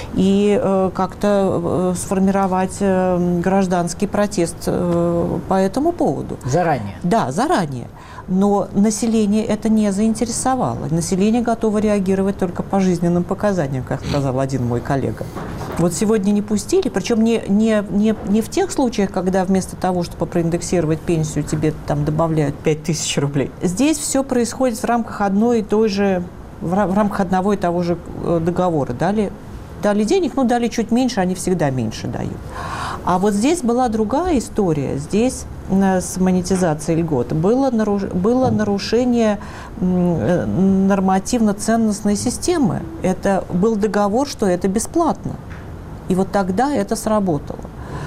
и э, как-то э, сформировать э, гражданский протест э, по этому поводу. Заранее? Да, заранее. Но население это не заинтересовало. Население готово реагировать только по жизненным показаниям, как сказал один мой коллега. Вот сегодня не пустили, причем не, не, не, не в тех случаях, когда вместо того, чтобы проиндексировать пенсию, тебе там добавляют пять тысяч рублей. Здесь все происходит в рамках одной и той же, в рамках одного и того же договора. Дали, дали денег, ну дали чуть меньше, они всегда меньше дают. А вот здесь была другая история. Здесь с монетизацией льгот было, наруш... было нарушение нормативно-ценностной системы. Это был договор, что это бесплатно. И вот тогда это сработало.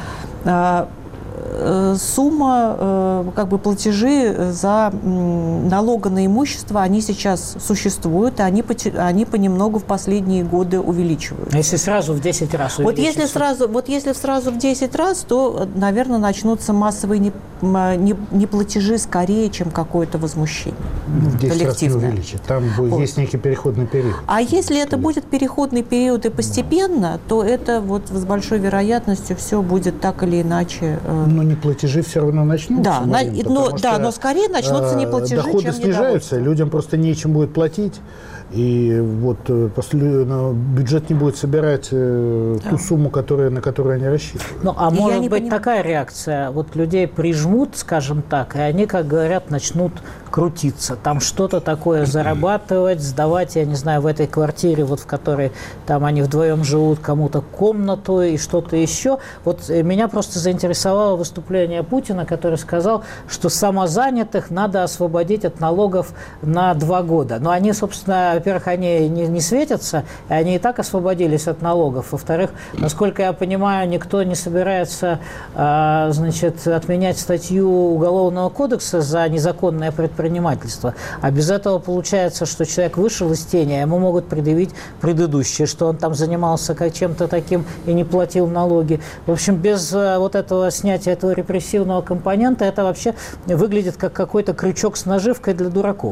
Сумма, как бы платежи за налога на имущество, они сейчас существуют, и они, они понемногу в последние годы увеличиваются. Если сразу в десять раз вот если сразу, вот если сразу в десять раз, то, наверное, начнутся массовые не, не, не платежи скорее, чем какое-то возмущение. В десять раз не увеличит. Там вот. Есть некий переходный период. А если это будет переходный период и постепенно, да. то это вот с большой вероятностью все будет так или иначе... Но не платежи все равно начнутся. Да, Марин, на, но, да но скорее начнутся не платежи, доходы чем снижаются, людям просто нечем будет платить. И вот после, бюджет не будет собирать да. ту сумму, которая, на которую они рассчитывают. Ну, а и может быть поним... такая реакция? Вот людей прижмут, скажем так, и они, как говорят, начнут крутиться, там что-то такое зарабатывать, сдавать, я не знаю, в этой квартире, вот в которой там они вдвоем живут, кому-то комнату и что-то еще. Вот меня просто заинтересовало выступление Путина, который сказал, что самозанятых надо освободить от налогов на два года. Но они, собственно, во-первых, они не, не светятся, и они и так освободились от налогов. Во-вторых, насколько я понимаю, никто не собирается, а, значит, отменять статью Уголовного кодекса за незаконное предприятие, предпринимательства. А без этого получается, что человек вышел из тени, а ему могут предъявить предыдущее, что он там занимался как чем-то таким и не платил налоги. В общем, без вот этого снятия этого репрессивного компонента это вообще выглядит как какой-то крючок с наживкой для дураков.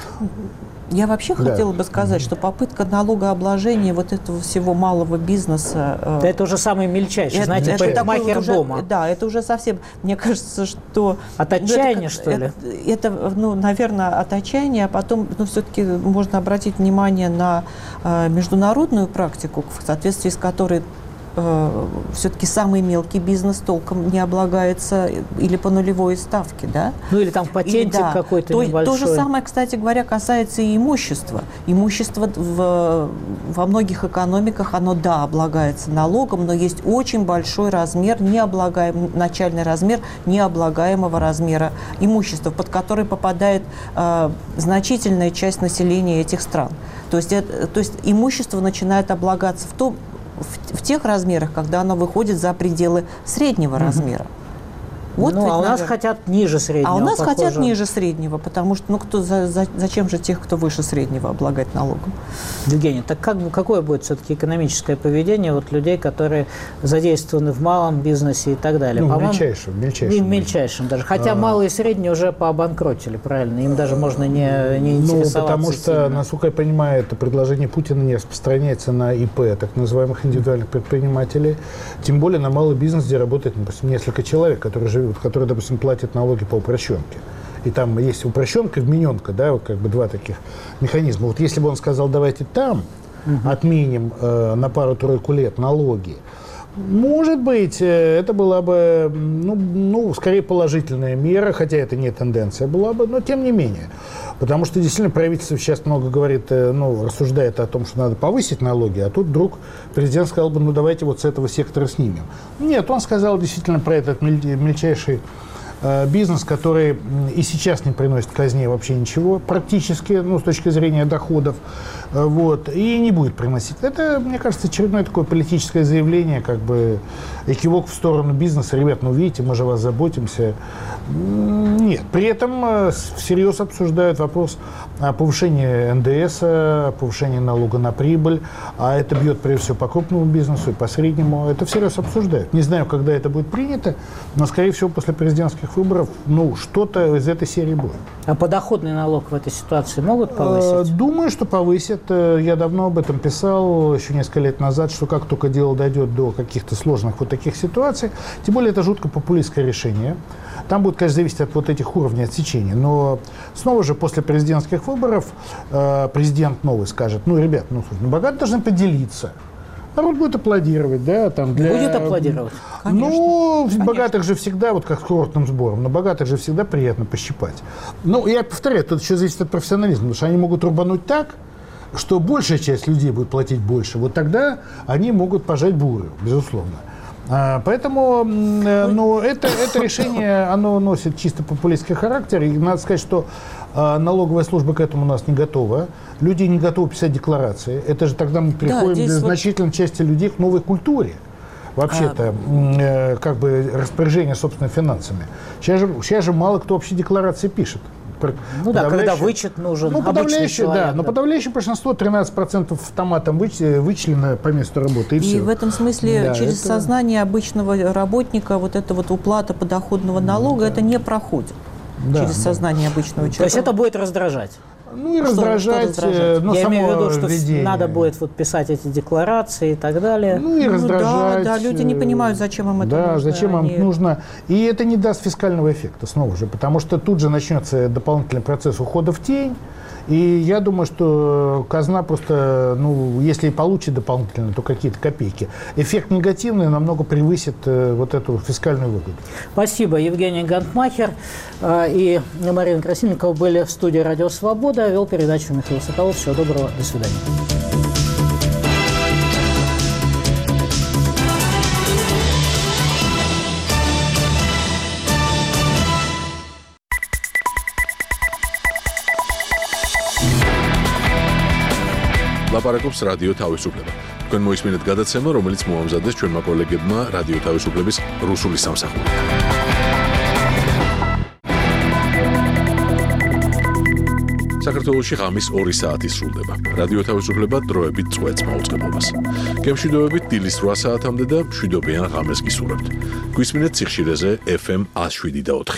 Я вообще да. хотела бы сказать, что попытка налогообложения вот этого всего малого бизнеса... Да, это уже самый мельчайший, это, знаете, парикмахер уже, дома. Да, это уже совсем, мне кажется, что... От отчаяния, это, что ли? Это, это, ну, наверное, от отчаяния, а потом, ну, все-таки можно обратить внимание на э, международную практику, в соответствии с которой все-таки самый мелкий бизнес толком не облагается или по нулевой ставке, да? Ну или там патентик да. какой-то то, небольшой. То же самое, кстати говоря, касается и имущества. Имущество в, во многих экономиках, оно, да, облагается налогом, но есть очень большой размер, необлагаем, начальный размер необлагаемого размера имущества, под который попадает э, значительная часть населения этих стран. То есть, это, то есть имущество начинает облагаться в том, В, в тех размерах, когда оно выходит за пределы среднего mm-hmm. размера. Вот ну, ведь, а у нас наверное... хотят ниже среднего. А у нас похоже. хотят ниже среднего, потому что, ну, кто, за, за, зачем же тех, кто выше среднего, облагать налогом? Евгений, так как, какое будет все-таки экономическое поведение вот людей, которые задействованы в малом бизнесе и так далее? Ну, в мельчайшем. мельчайшем. И в мельчайшем даже. Хотя а... малые и средние уже пообанкротили, правильно? Им даже можно не, не интересоваться. Ну, потому что, сильно. насколько я понимаю, это предложение Путина не распространяется на ИП, так называемых индивидуальных предпринимателей. Тем более на малый бизнес, где работает, допустим, несколько человек, которые живут, которые, допустим, платят налоги по упрощенке. И там есть упрощенка, вмененка, да, вот как бы два таких механизма. Вот если бы он сказал, давайте там угу. отменим э, на пару-тройку лет налоги, может быть, э, это была бы, ну, ну, скорее положительная мера, хотя это не тенденция была бы, но тем не менее. Потому что действительно правительство сейчас много говорит, ну, рассуждает о том, что надо повысить налоги, а тут вдруг президент сказал бы, ну, давайте вот с этого сектора снимем. Нет, он сказал действительно про этот мельчайший э, бизнес, который и сейчас не приносит казне вообще ничего, практически, ну, с точки зрения доходов, э, вот, и не будет приносить. Это, мне кажется, очередное такое политическое заявление, как бы экивок в сторону бизнеса. Ребят, ну, видите, мы же вас заботимся. Нет, при этом всерьез обсуждают вопрос о повышении эн дэ эс, о повышении налога на прибыль, а это бьет прежде всего по крупному бизнесу и по среднему. Это всерьез обсуждают. Не знаю, когда это будет принято, но, скорее всего, после президентских выборов, ну, что-то из этой серии будет. А подоходный налог в этой ситуации могут повысить? Думаю, что повысят. Я давно об этом писал, еще несколько лет назад, что как только дело дойдет до каких-то сложных вот таких ситуаций, тем более это жутко популистское решение. Там будет, конечно, зависеть от вот этих уровней отсечения. Но снова же после президентских выборов э, президент новый скажет, ну, ребят, ну, слушай, ну, богатые должны поделиться. Народ будет аплодировать, да, там для... Будет аплодировать? Конечно. Ну, Конечно. Богатых же всегда, вот как с курортным сбором, но богатых же всегда приятно пощипать. Ну, я повторяю, тут еще зависит от профессионализма, потому что они могут рубануть так, что большая часть людей будет платить больше. Вот тогда они могут пожать бурю, безусловно. А, поэтому ну, это, это решение, оно носит чисто популистский характер. И надо сказать, что а, налоговая служба к этому у нас не готова. Люди не готовы писать декларации. Это же тогда мы переходим да, для значительной вот... части людей к новой культуре. Вообще-то, а... э, как бы распоряжение собственными финансами. Сейчас же, сейчас же мало кто вообще декларации пишет. Ну да, когда вычет нужен, ну, подавляющее, человек, да, да, но подавляющее большинство, тринадцать процентов автоматом выч, вычислено по месту работы. И, и все. в этом смысле да, через это... сознание обычного работника вот эта вот уплата подоходного налога, да. это не проходит да, через да. сознание обычного человека. То есть это будет раздражать? Ну и раздражать, что, что ну, я имею в виду, что введение. Надо будет вот писать эти декларации и так далее. Ну и ну, раздражать. Да, да, люди не понимают, зачем им это да, нужно. Да, зачем они... им нужно. И это не даст фискального эффекта снова же, потому что тут же начнется дополнительный процесс ухода в тень. И я думаю, что казна просто, ну, если и получит дополнительно, то какие-то копейки. Эффект негативный намного превысит вот эту фискальную выгоду. Спасибо. Евгений Гантмахер и Марина Красильникова были в студии «Радио Свобода». Вел передачу Михаил Соколов. Всего доброго. До свидания. ლაპარაკობს რადიო თავისუფლება. თქვენ მოისმინეთ გადაცემა, რომელიც მოამზადეს ჩვენმა კოლეგებმა რადიო თავისუფლების რუსული სამსახური. საქართველოში ღამის ორი საათი სრულდება. რადიო თავისუფლება დროებით წვეთს მაუწყებლობას. გემშვიდობებით დილის რვა საათამდე და მშვიდობიან ღამეს გისურვებთ. გვისმინეთ სიხშირეზე ეფ ემ one oh seven და four.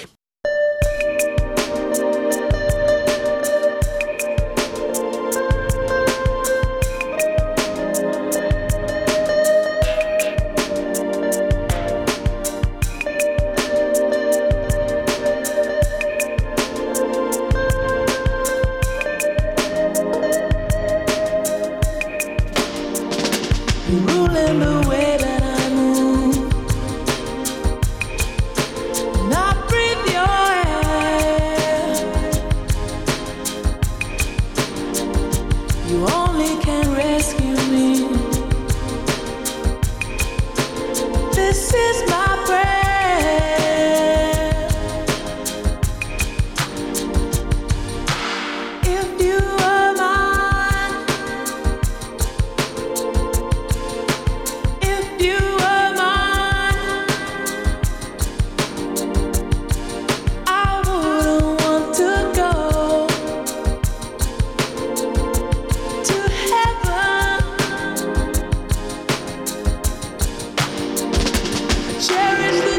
Cherish the